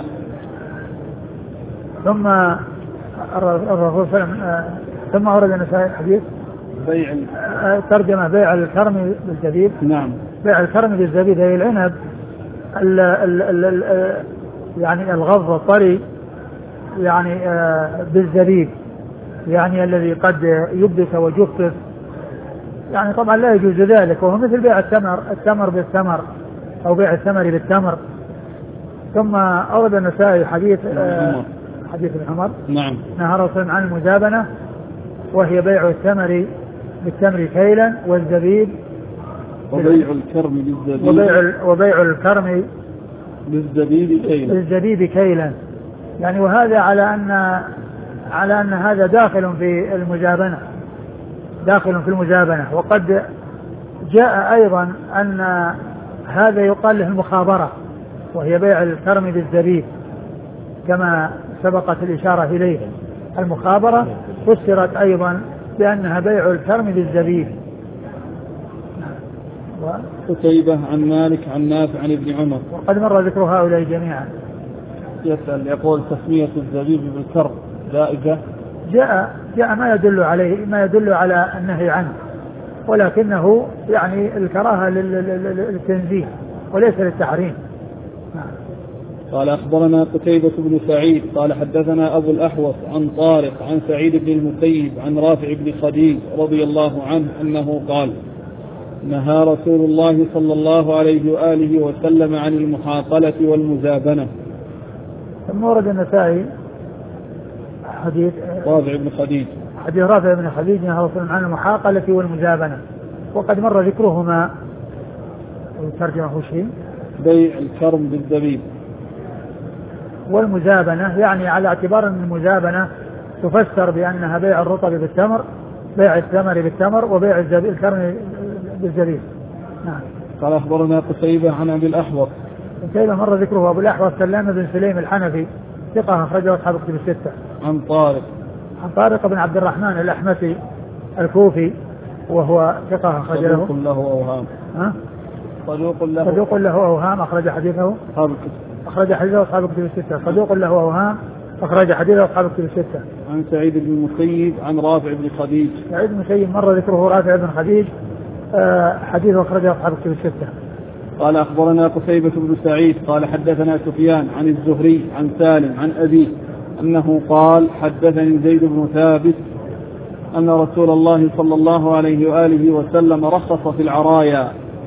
ثم الرسول صلى الله عليه وسلم ثم ورد النسائي الحديث بيع ترجمة بيع الكرم بالزبيب. نعم. بيع الكرم بالزبيب هي العنب ال ال ال ال يعني الغض الطري يعني بالزبيب يعني الذي قد يبدك وجفف يعني طبعا لا يجوز ذلك، وهو مثل بيع التمر التمر بالتمر أو بيع الثمر بالتمر. ثم أورد النسائي حديث آه حديث ابن عمر نعم نهى الرسول عن المزابنة وهي بيع الثمر بالتمر كيلا والزبيب وبيع الكرم بالزبيب وبيع, وبيع الكرم بالزبيب كيلا بالزبيب كيلا يعني وهذا على أن على أن هذا داخل في المزابنة داخل في المزابنة. وقد جاء أيضا أن هذا يقال له المخابرة وهي بيع الكرم بالزبيب كما سبقت الإشارة إليه. المخابرة فسرت أيضا بأنها بيع الكرم بالزبيب. قتيبة عن مالك عن نافع عن ابن عمر. وقد مر ذكر هؤلاء جميعا. يسأل يقول تسمية الزبيب بالكرم جائزة؟ جاء جاء ما يدل عليه ما يدل على النهي عنه، ولكنه يعني الكراهة للتنزيه وليس للتحريم. قال أخبرنا قتيبة بن سعيد قال حدثنا أبو الأحوص عن طارق عن سعيد بن المسيب عن رافع بن خديج رضي الله عنه أنه قال نهى رسول الله صلى الله عليه وآله وسلم عن المحاقلة والمزابنة. ثم ورد النسائي حديث رافع بن خديج حديث رافع بن خديج نهى رسول الله عن المحاقلة والمزابنة وقد مر ذكرهما. وترجمه شيء بيع الكرم بالزبيب والمزابنة يعني على اعتبار أن المزابنة تفسر بأنها بيع الرطب بالتمر بيع الثمر بالتمر وبيع الكرم بالزبيب. نعم. قال أخبرنا قتيبة عن أبي الأحوص. قتيبة مر ذكره أبو الأحوص سلام بن سليم الحنفي ثقة أخرجه أصحاب الكتب الستة. عن طارق عن طارق بن عبد الرحمن الأحمسي الكوفي وهو ثقة أخرج له صدوق له أوهام. ها؟ صدوق له صدوق له أوهام أخرج حديثه أصحاب الكتب أخرج حديثه أصحاب الكتب الستة. صدوق له أوهام أخرج حديثه أصحاب الكتب الستة. عن سعيد بن المسيب عن رافع بن خديج. سعيد بن المسيب مر ذكره رافع بن خديج آه حديثه أخرجه أصحاب الكتب الستة. قال أخبرنا قتيبة بن سعيد قال حدثنا سفيان عن الزهري عن سالم عن أبيه أنه قال حدثني زيد بن ثابت أن رسول الله صلى الله عليه وآله وسلم رخص في العرايا.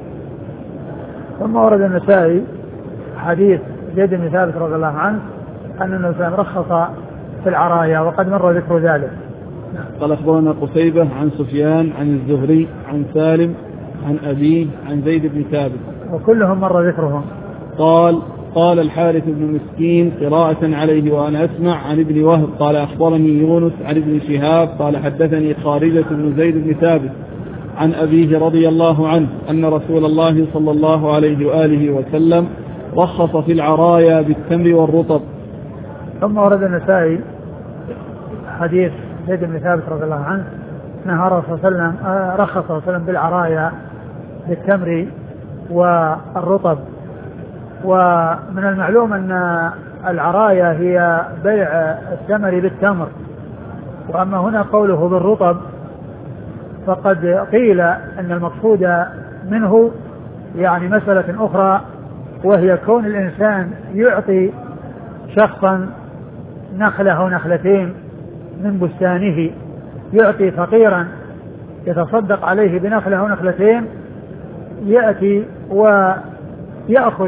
ثم ورد النسائي حديث زيد بن ثابت رضي الله عنه أن النبي صلى الله عليه وسلم رخص في العرايا وقد مر ذكر ذلك. قال أخبرنا قتيبة عن سفيان عن الزهري عن سالم عن أبيه عن زيد بن ثابت وكلهم مر ذكرهم. قال قال الحارث بن مسكين قراءة عليه وأنا أسمع عن ابن وهب قال أخبرني يونس عن ابن شهاب قال حدثني خارجة بن زيد بن ثابت عن أبيه رضي الله عنه أن رسول الله صلى الله عليه وآله وسلم رخص في العرايا بالتمر والرطب. ثم ورد النسائي حديث زيد بن ثابت رضي الله عنه نهى الرسول صلى الله عليه وسلم رخص صلى الله عليه وسلم بالعرايا بالتمر والرطب. ومن المعلوم أن العرايا هي بيع الثمر بالتمر، وأما هنا قوله بالرطب فقد قيل أن المقصود منه يعني مسألة أخرى، وهي كون الإنسان يعطي شخصا نخلة أو نخلتين من بستانه، يعطي فقيرا يتصدق عليه بنخلة أو نخلتين، يأتي ويأخذ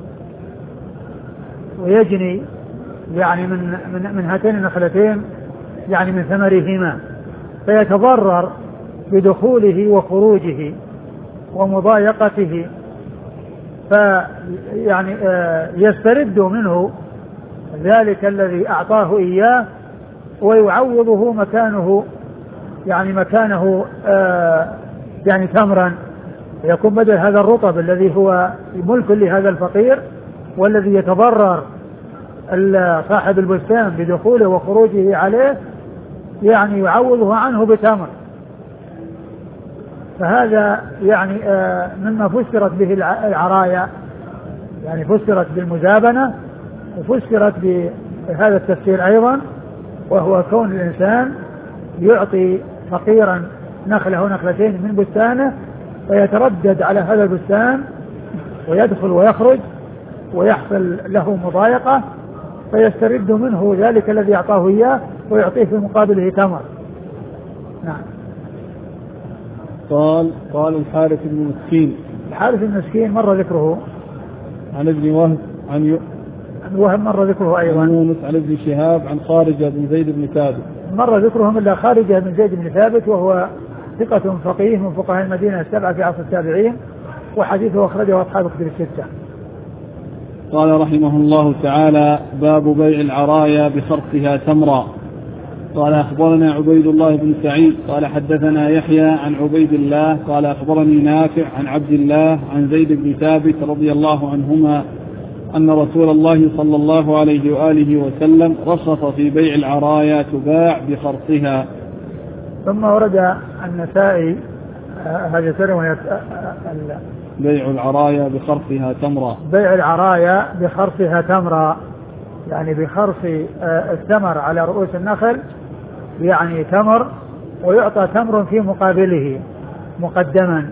ويجني يعني من من من هاتين النخلتين يعني من ثمرهما، فيتضرر بدخوله وخروجه ومضايقته، فيعني يسترد منه ذلك الذي أعطاه إياه ويعوضه مكانه يعني مكانه يعني تمرا، يكون بدل هذا الرطب الذي هو ملك لهذا الفقير والذي يتضرر صاحب البستان بدخوله وخروجه عليه، يعني يعوضه عنه بتمر. فهذا يعني مما فسرت به العرايا، يعني فسرت بالمزابنة وفسرت بهذا التفسير أيضا، وهو كون الإنسان يعطي فقيرا نخلة ونخلتين من بستانه ويتردد على هذا البستان ويدخل ويخرج ويحصل له مضايقة فيسترد منه ذلك الذي أعطاه إياه ويعطيه في مقابله تمر. نعم. قال قال الحارث بن مسكين. الحارث بن مسكين مر ذكره عن ابن وهب عن ي... عن وهب مر ذكره أيضا. عن يونس عن ابن شهاب عن خارجة بن زيد بن ثابت. مر ذكرهم إلا خارجة بن زيد بن ثابت وهو ثقة فقيه من فقهاء المدينة السبعة في عصر التابعين، وحديثه أخرجه أصحاب كتب الستة. قال رحمه الله تعالى: باب بيع العرايا بخرصها تمرا. قال أخبرنا عبيد الله بن سعيد قال حدثنا يحيى عن عبيد الله قال أخبرني نافع عن عبد الله عن زيد بن ثابت رضي الله عنهما أن رسول الله صلى الله عليه وآله وسلم رخص في بيع العرايا تباع بخرصها. ثم ورد النسائي هذه الترجمة: بيع العرايا بخرصها تمرا. بيع العرايا بخرصها تمرا، يعني بخرص الثمر على رؤوس النخل، يعني تمر، ويعطى تمر في مقابله مقدما،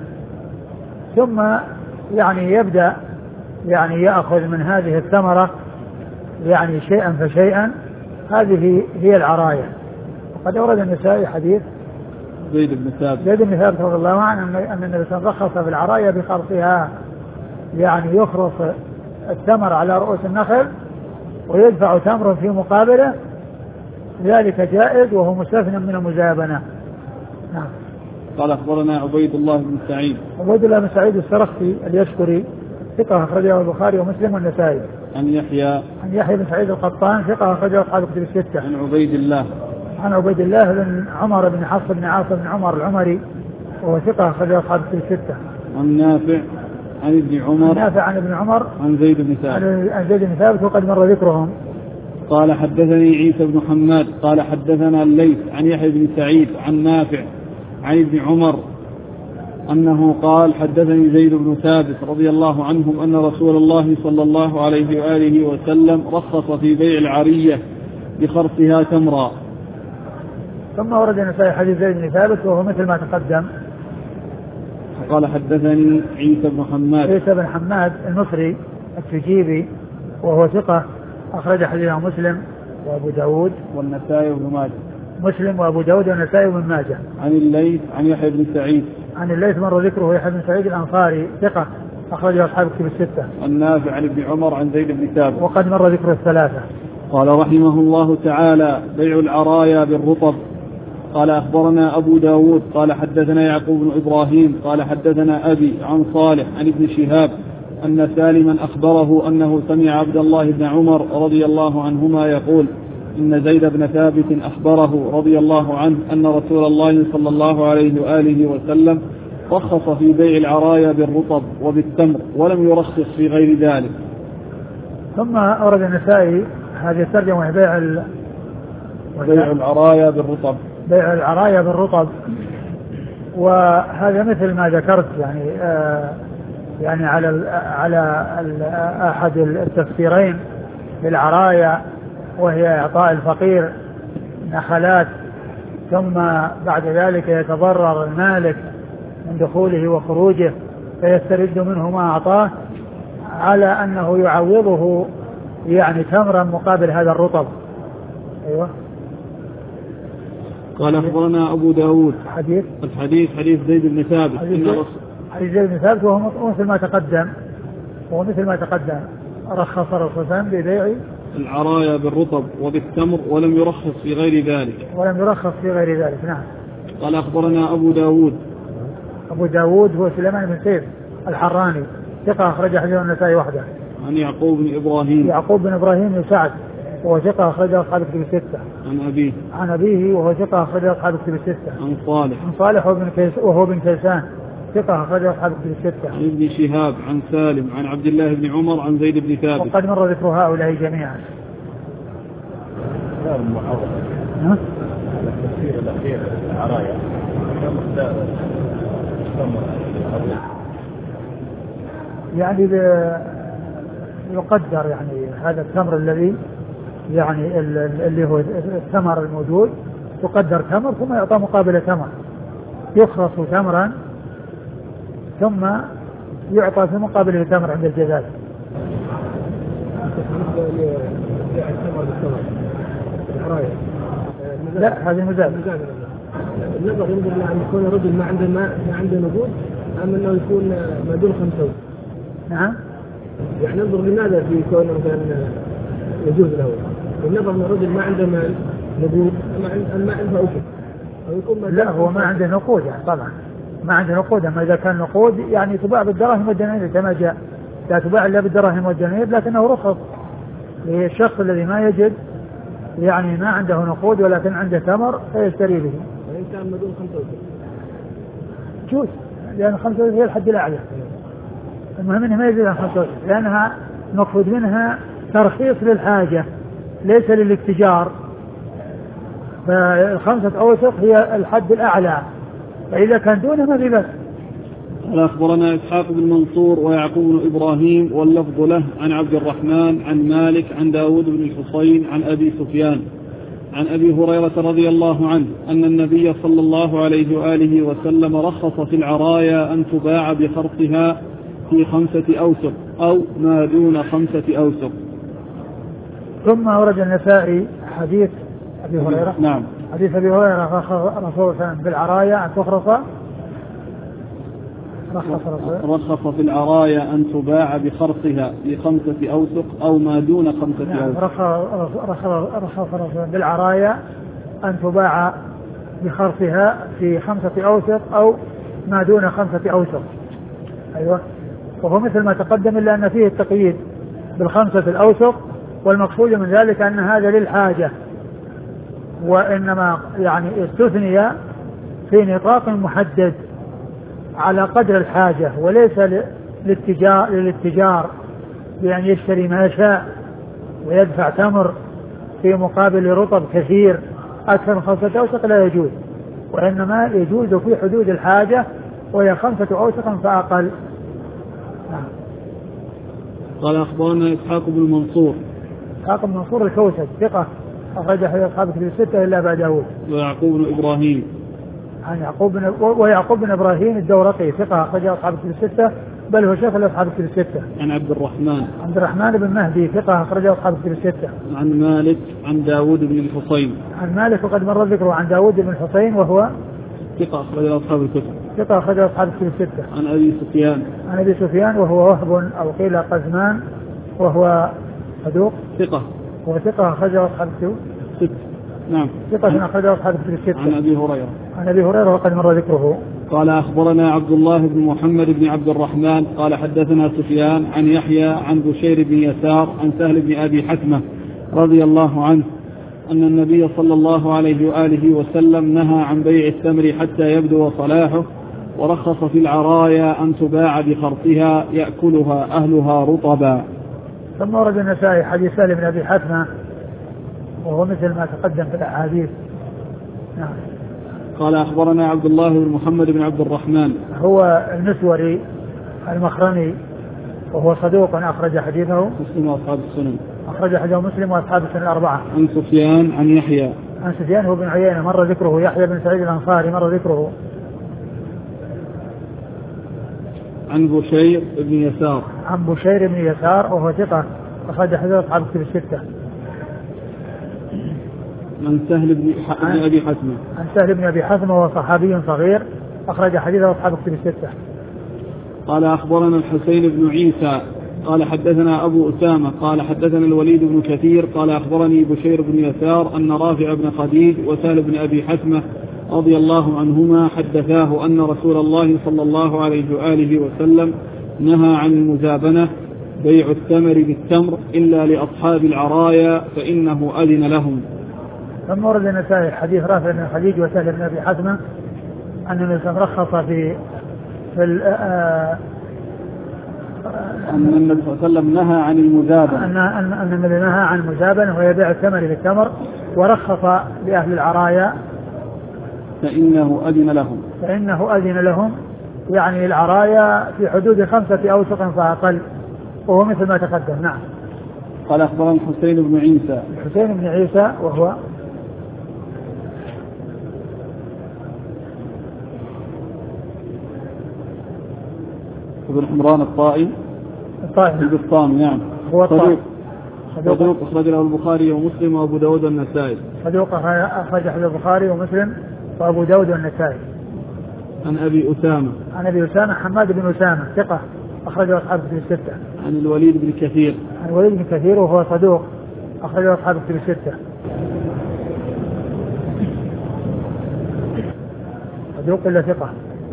ثم يعني يبدأ يعني يأخذ من هذه الثمرة يعني شيئا فشيئا. هذه هي العرايا. وقد أورد النسائي حديث زيد بن ثابت زيد بن ثابت رضي الله عنه أن النبي صلى الله عليه وسلم رخص في العرايا بخرصها، يعني يخرص الثمر على رؤوس النخل ويدفع تمر في مقابله، ذلك جائز وهو مستثنى من المزابنة. نعم. قال أخبرنا عبيد الله بن سعيد. عبيد الله بن سعيد السرخسي اليشكري ثقة أخرجه البخاري ومسلم والنسائي. عن يحيى عن يحيى بن سعيد القطان ثقة أخرجه أصحاب كتب الستة. عن عبيد الله عن عبيد الله بن عمر بن حفص بن عاصم بن عمر العمري وهو ثقة أخرجه أصحاب كتب الستة. عن نافع عن ابن عمر. نافع عن ابن عمر عن زيد بن ثابت. عن زيد بن ثابت وقد مر ذكرهم. قال حدثني عيسى بن حماد قال حدثنا الليث عن يحيى بن سعيد عن نافع عن ابن عمر أنه قال حدثني زيد بن ثابت رضي الله عنهم أن رسول الله صلى الله عليه وآله وسلم رخص في بيع العرية بخرصها تمرا. ثم ورد النسائي حديث زيد بن ثابت وهو مثل ما تقدم. قال حدثني عيسى بن حماد. عيسى بن حماد المصري التجيبي وهو ثقة أخرج حديثه مسلم وأبو داود والنسائي وابن ماجه. مسلم وأبو داود والنسائي وابن ماجه. عن الليث عن يحيى بن سعيد. عن الليث مر ذكره يحيى بن سعيد الأنصاري ثقة أخرجه أصحاب كتب الستة. النافع عن ابن عمر عن زيد بن ثابت. وقد مر ذكر الثلاثة. قال رحمه الله تعالى: بيع العرايا بالرطب. قال أخبرنا أبو داود قال حدثنا يعقوب بن إبراهيم قال حدثنا أبي عن صالح عن ابن شهاب أن سالما أخبره أنه سمع عبد الله بن عمر رضي الله عنهما يقول: إن زيد بن ثابت أخبره رضي الله عنه أن رسول الله صلى الله عليه وآله وسلم رخص في بيع العرايا بالرطب وبالتمر ولم يرخص في غير ذلك. ثم أورد النسائي هذه الترجمة: بيع ال... بيع العرايا بالرطب. بيع العرايا بالرطب، وهذا مثل ما ذكرت يعني آه يعني على ال على ال أحد التفسيرين للعرايا، وهي إعطاء الفقير نخلات ثم بعد ذلك يتضرر المالك من دخوله وخروجه فيسترد منه ما أعطاه، على أنه يعوضه يعني تمرا مقابل هذا الرطب. أيوة. قال أخبرنا أبو داود حديث الحديث حديث زيد بن ثابت. حديث زيد بن ثابت وهو مثل ما تقدم وهو مثل ما تقدم رخص الرسول ببيع العرايا بالرطب وبالتمر ولم يرخص في غير ذلك. ولم يرخص في غير ذلك. نعم. قال أخبرنا أبو داود. أبو داود هو سليمان بن سيف الحراني ثقة أخرج حديثه النسائي وحده. عن يعقوب بن إبراهيم. يعقوب بن إبراهيم بن سعد وهو ثقة أخرج أصحاب كتب الستة. عن أبيه. عن أبيه وهو ثقة أخرج أصحاب كتب الستة. عن صالح. عن صالح وابن كيس وهو بن كيسان ثقة أخرج أصحاب كتب الستة. عن ابن شهاب عن سالم عن عبد الله بن عمر عن زيد بن ثابت. وقد مر ذكر هؤلاء جميعا. كتاب المحاضرة على التفسير الأخير العرايا يعني يقدر يعني هذا التمر الذي يعني اللي هو الثمر الموجود يقدر تمر ثم يعطى مقابل تمر، يخرص تمرا ثم يعطى في مقابله تمر عند الجزاز. لا هذه مزاد. النظر ينظر أن يكون رجل ما عنده ما عنده نقود أم أنه يكون ما دون خمسة. نعم. يعني ننظر لماذا في كونه مثلا يجوز له. النظر أن الرجل ما عنده مال نقود أم ما عنده أوكي. أو يكون لا هو ما عنده نقود يعني طبعا ما عنده نقود، أما إذا كان نقود يعني تباع بالدراهم والدنانير كما جاء، لا تباع إلا بالدراهم والدنانير، لكنه رخص للشخص الذي ما يجد يعني ما عنده نقود ولكن عنده تمر فيشتري به. وإن كان مدون خمسة جوز، لأن خمسة هي الحد الأعلى. المهم إنه ما يزيد عن خمسة لأنها مقصود منها ترخيص للحاجة ليس للاتجار، فالخمسة أوسق هي الحد الأعلى، فإذا كان دونه ما في بس. قال أخبرنا إسحاق بن منصور ويعقوب بن إبراهيم واللفظ له عن عبد الرحمن عن مالك عن داود بن الحصين عن أبي سفيان عن أبي هريرة رضي الله عنه أن النبي صلى الله عليه وآله وسلم رخص في العرايا أن تباع بخرصها في خمسة أوسق أو ما دون خمسة أوسق. ثم ورد النسائي حديث أبي هريرة. نعم. حديث أبي هريرة رخص في العرايا أن تخرص رخص في العرايا أن تباع بخرصها في خمسة أوسق أو ما دون خمسة نعم. أوسق. رخص بالعرايا أن تباع بخرصها في خمسة أوسق أو ما دون خمسة أوسق. أيوة. وهو مثل ما تقدم إلا أن فيه التقييد بالخمسة الأوسق، والمقصود من ذلك أن هذا للحاجة، وإنما يعني استثني في نطاق محدد على قدر الحاجة وليس للاتجار للاتجار بأن يشتري ما يشاء ويدفع تمر في مقابل رطب كثير أكثر من خمسة أوسق، لا يجوز، وإنما يجوز في حدود الحاجة وهي خمسة أوسق فأقل. نعم. قال أخبرنا إسحاق بن منصور. إسحاق بن منصور الكوسج ثقة أخرج حديث أصحاب الكتب الستة إلا بعد داود. ويعقوب بن إبراهيم. عن يعقوب بن ويعقوب بن إبراهيم الدورقي ثقة أخرج أصحاب الكتب الستة بل هو شيخ أصحاب الكتب الستة. عن عبد الرحمن. عبد الرحمن بن مهدي ثقة أخرج أصحاب الكتب الستة. عن مالك عن داود بن الحصين. عن مالك وقد مر ذكره عن داود بن الحصين وهو ثقة أخرج أصحاب الكتب. ثقة أخرج أصحاب الكتب الستة. عن أبي سفيان. عن أبي سفيان وهو وهب أو قيل قزمان وهو صدوق. ثقة. هو ثقة أخرج أصحاب الكتب ست. نعم. ثقة أخرج أصحاب الكتب الستة. عن أبي هريرة. عن أبي هريرة وقد مر ذكره. قال أخبرنا عبد الله بن محمد بن عبد الرحمن قال حدثنا سفيان عن يحيى عن بشير بن يسار عن سهل بن أبي حتمة رضي الله عنه أن النبي صلى الله عليه وآله وسلم نهى عن بيع التمر حتى يبدو صلاحه، ورخص في العرايا أن تباع بخرصها يأكلها أهلها رطبا. ثم ورد النسائي حديث سهل بن أبي حتمة وهو مثل ما تقدم في الأحاديث. نعم. قال أخبرنا عبد الله بن محمد بن عبد الرحمن هو المسوري المخرمي وهو صدوق أخرج حديثه مسلم وأصحاب السنن. أخرج حديثه مسلم وأصحاب السنن الأربعة. عن سفيان عن يحيى. عن سفيان هو بن عيينة مر ذكره. يحيى بن سعيد الأنصاري مر ذكره. عن بشير بن يسار. عن بشير بن يسار وهو ثقة أخرج حديث أصحاب الكتب الستة. عن سهل بن أبي حتمة. عن سهل بن أبي حتمة وهو صحابي صغير أخرج حديثه أصحاب الكتب الستة. قال أخبرنا الحسين بن عيسى قال حدثنا أبو أسامة قال حدثنا الوليد بن كثير قال أخبرني بشير بن يسار أن رافع بن خديج وسهل بن أبي حتمة رضي الله عنهما حدثاه أن رسول الله صلى الله عليه وآله وسلم نهى عن المزابنة بيع التمر بالتمر إلا لأصحاب العرايا فإنه أذن لهم. ثم ورد النسائي حديث رافع بن خديج وسهل بن أبي حتمة أن النبي رخص في في أن النبي صلى الله عليه وسلم نهى عن المزابنة أن أن النبي نهى عن المزابنة وهي بيع التمر بالتمر، ورخص لأهل العرايا فإنه أذن لهم فإنه أذن لهم يعني العرايا في حدود خمسة أوسق فأقل، وهو مثل ما تقدم. نعم. قال أخبرنا حسين بن عيسى. حسين بن عيسى وهو ابن حمران الطائي الطائي البسطامي. نعم. هو الطائي. صدوق أخرج له البخاري ومسلم وأبو داود والنسائي. صدوق أخرج له البخاري ومسلم وأبو داود والنسائي. عن أبي أسامة. عن أبي أسامة حماد بن أسامة ثقة أخرجه أصحاب الكتب الستة. عن الوليد بن كثير. عن الوليد بن كثير وهو صدوق أخرجه أصحاب الكتب الستة. صدوق إلا ثقة.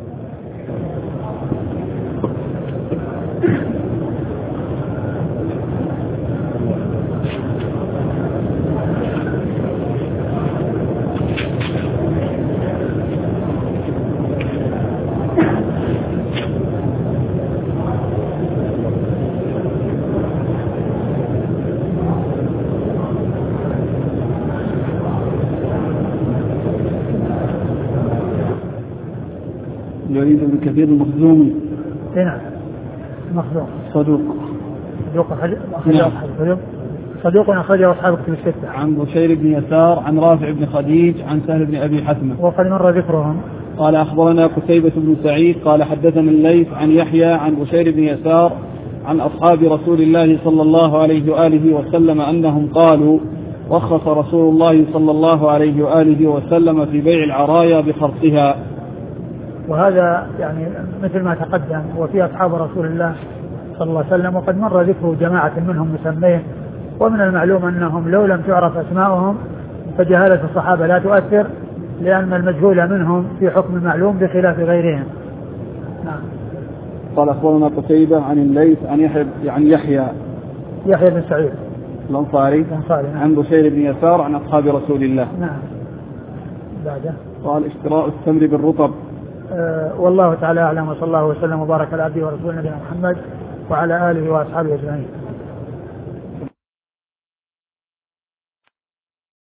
الوليد بن كثير المخزومي. نعم. مخزوم. صدوق. صدوق أخرجه أصحاب صدوق أخرجه أصحاب الكتب الستة. عن بشير بن يسار عن رافع بن خديج عن سهل بن أبي حثمة وقد مر ذكرهم. قال أخبرنا قتيبة بن سعيد قال حدثنا الليث عن يحيى عن بشير بن يسار عن أصحاب رسول الله صلى الله عليه وآله وسلم أنهم قالوا رخص رسول الله صلى الله عليه وآله وسلم في بيع العرايا بخرصها. وهذا يعني مثل ما تقدم وفي أصحاب رسول الله صلى الله عليه وسلم، وقد مر ذكر جماعة منهم مسمين، ومن المعلوم أنهم لو لم تعرف أسماؤهم فجهالة الصحابة لا تؤثر، لأن المجهول منهم في حكم المعلوم بخلاف غيرهم. نعم. قال أخبرنا قتيبة عن الليث عن يحيى عن يحيى يحيى بن سعيد الأنصاري نعم. عن بشير بن يسار عن أصحاب رسول الله. نعم. بعده قال اشتراء التمر بالرطب. أه والله تعالى أعلم، وصلى الله وسلم وبارك على عبده ورسوله نبينا محمد وعلى آله وأصحابه أجمعين.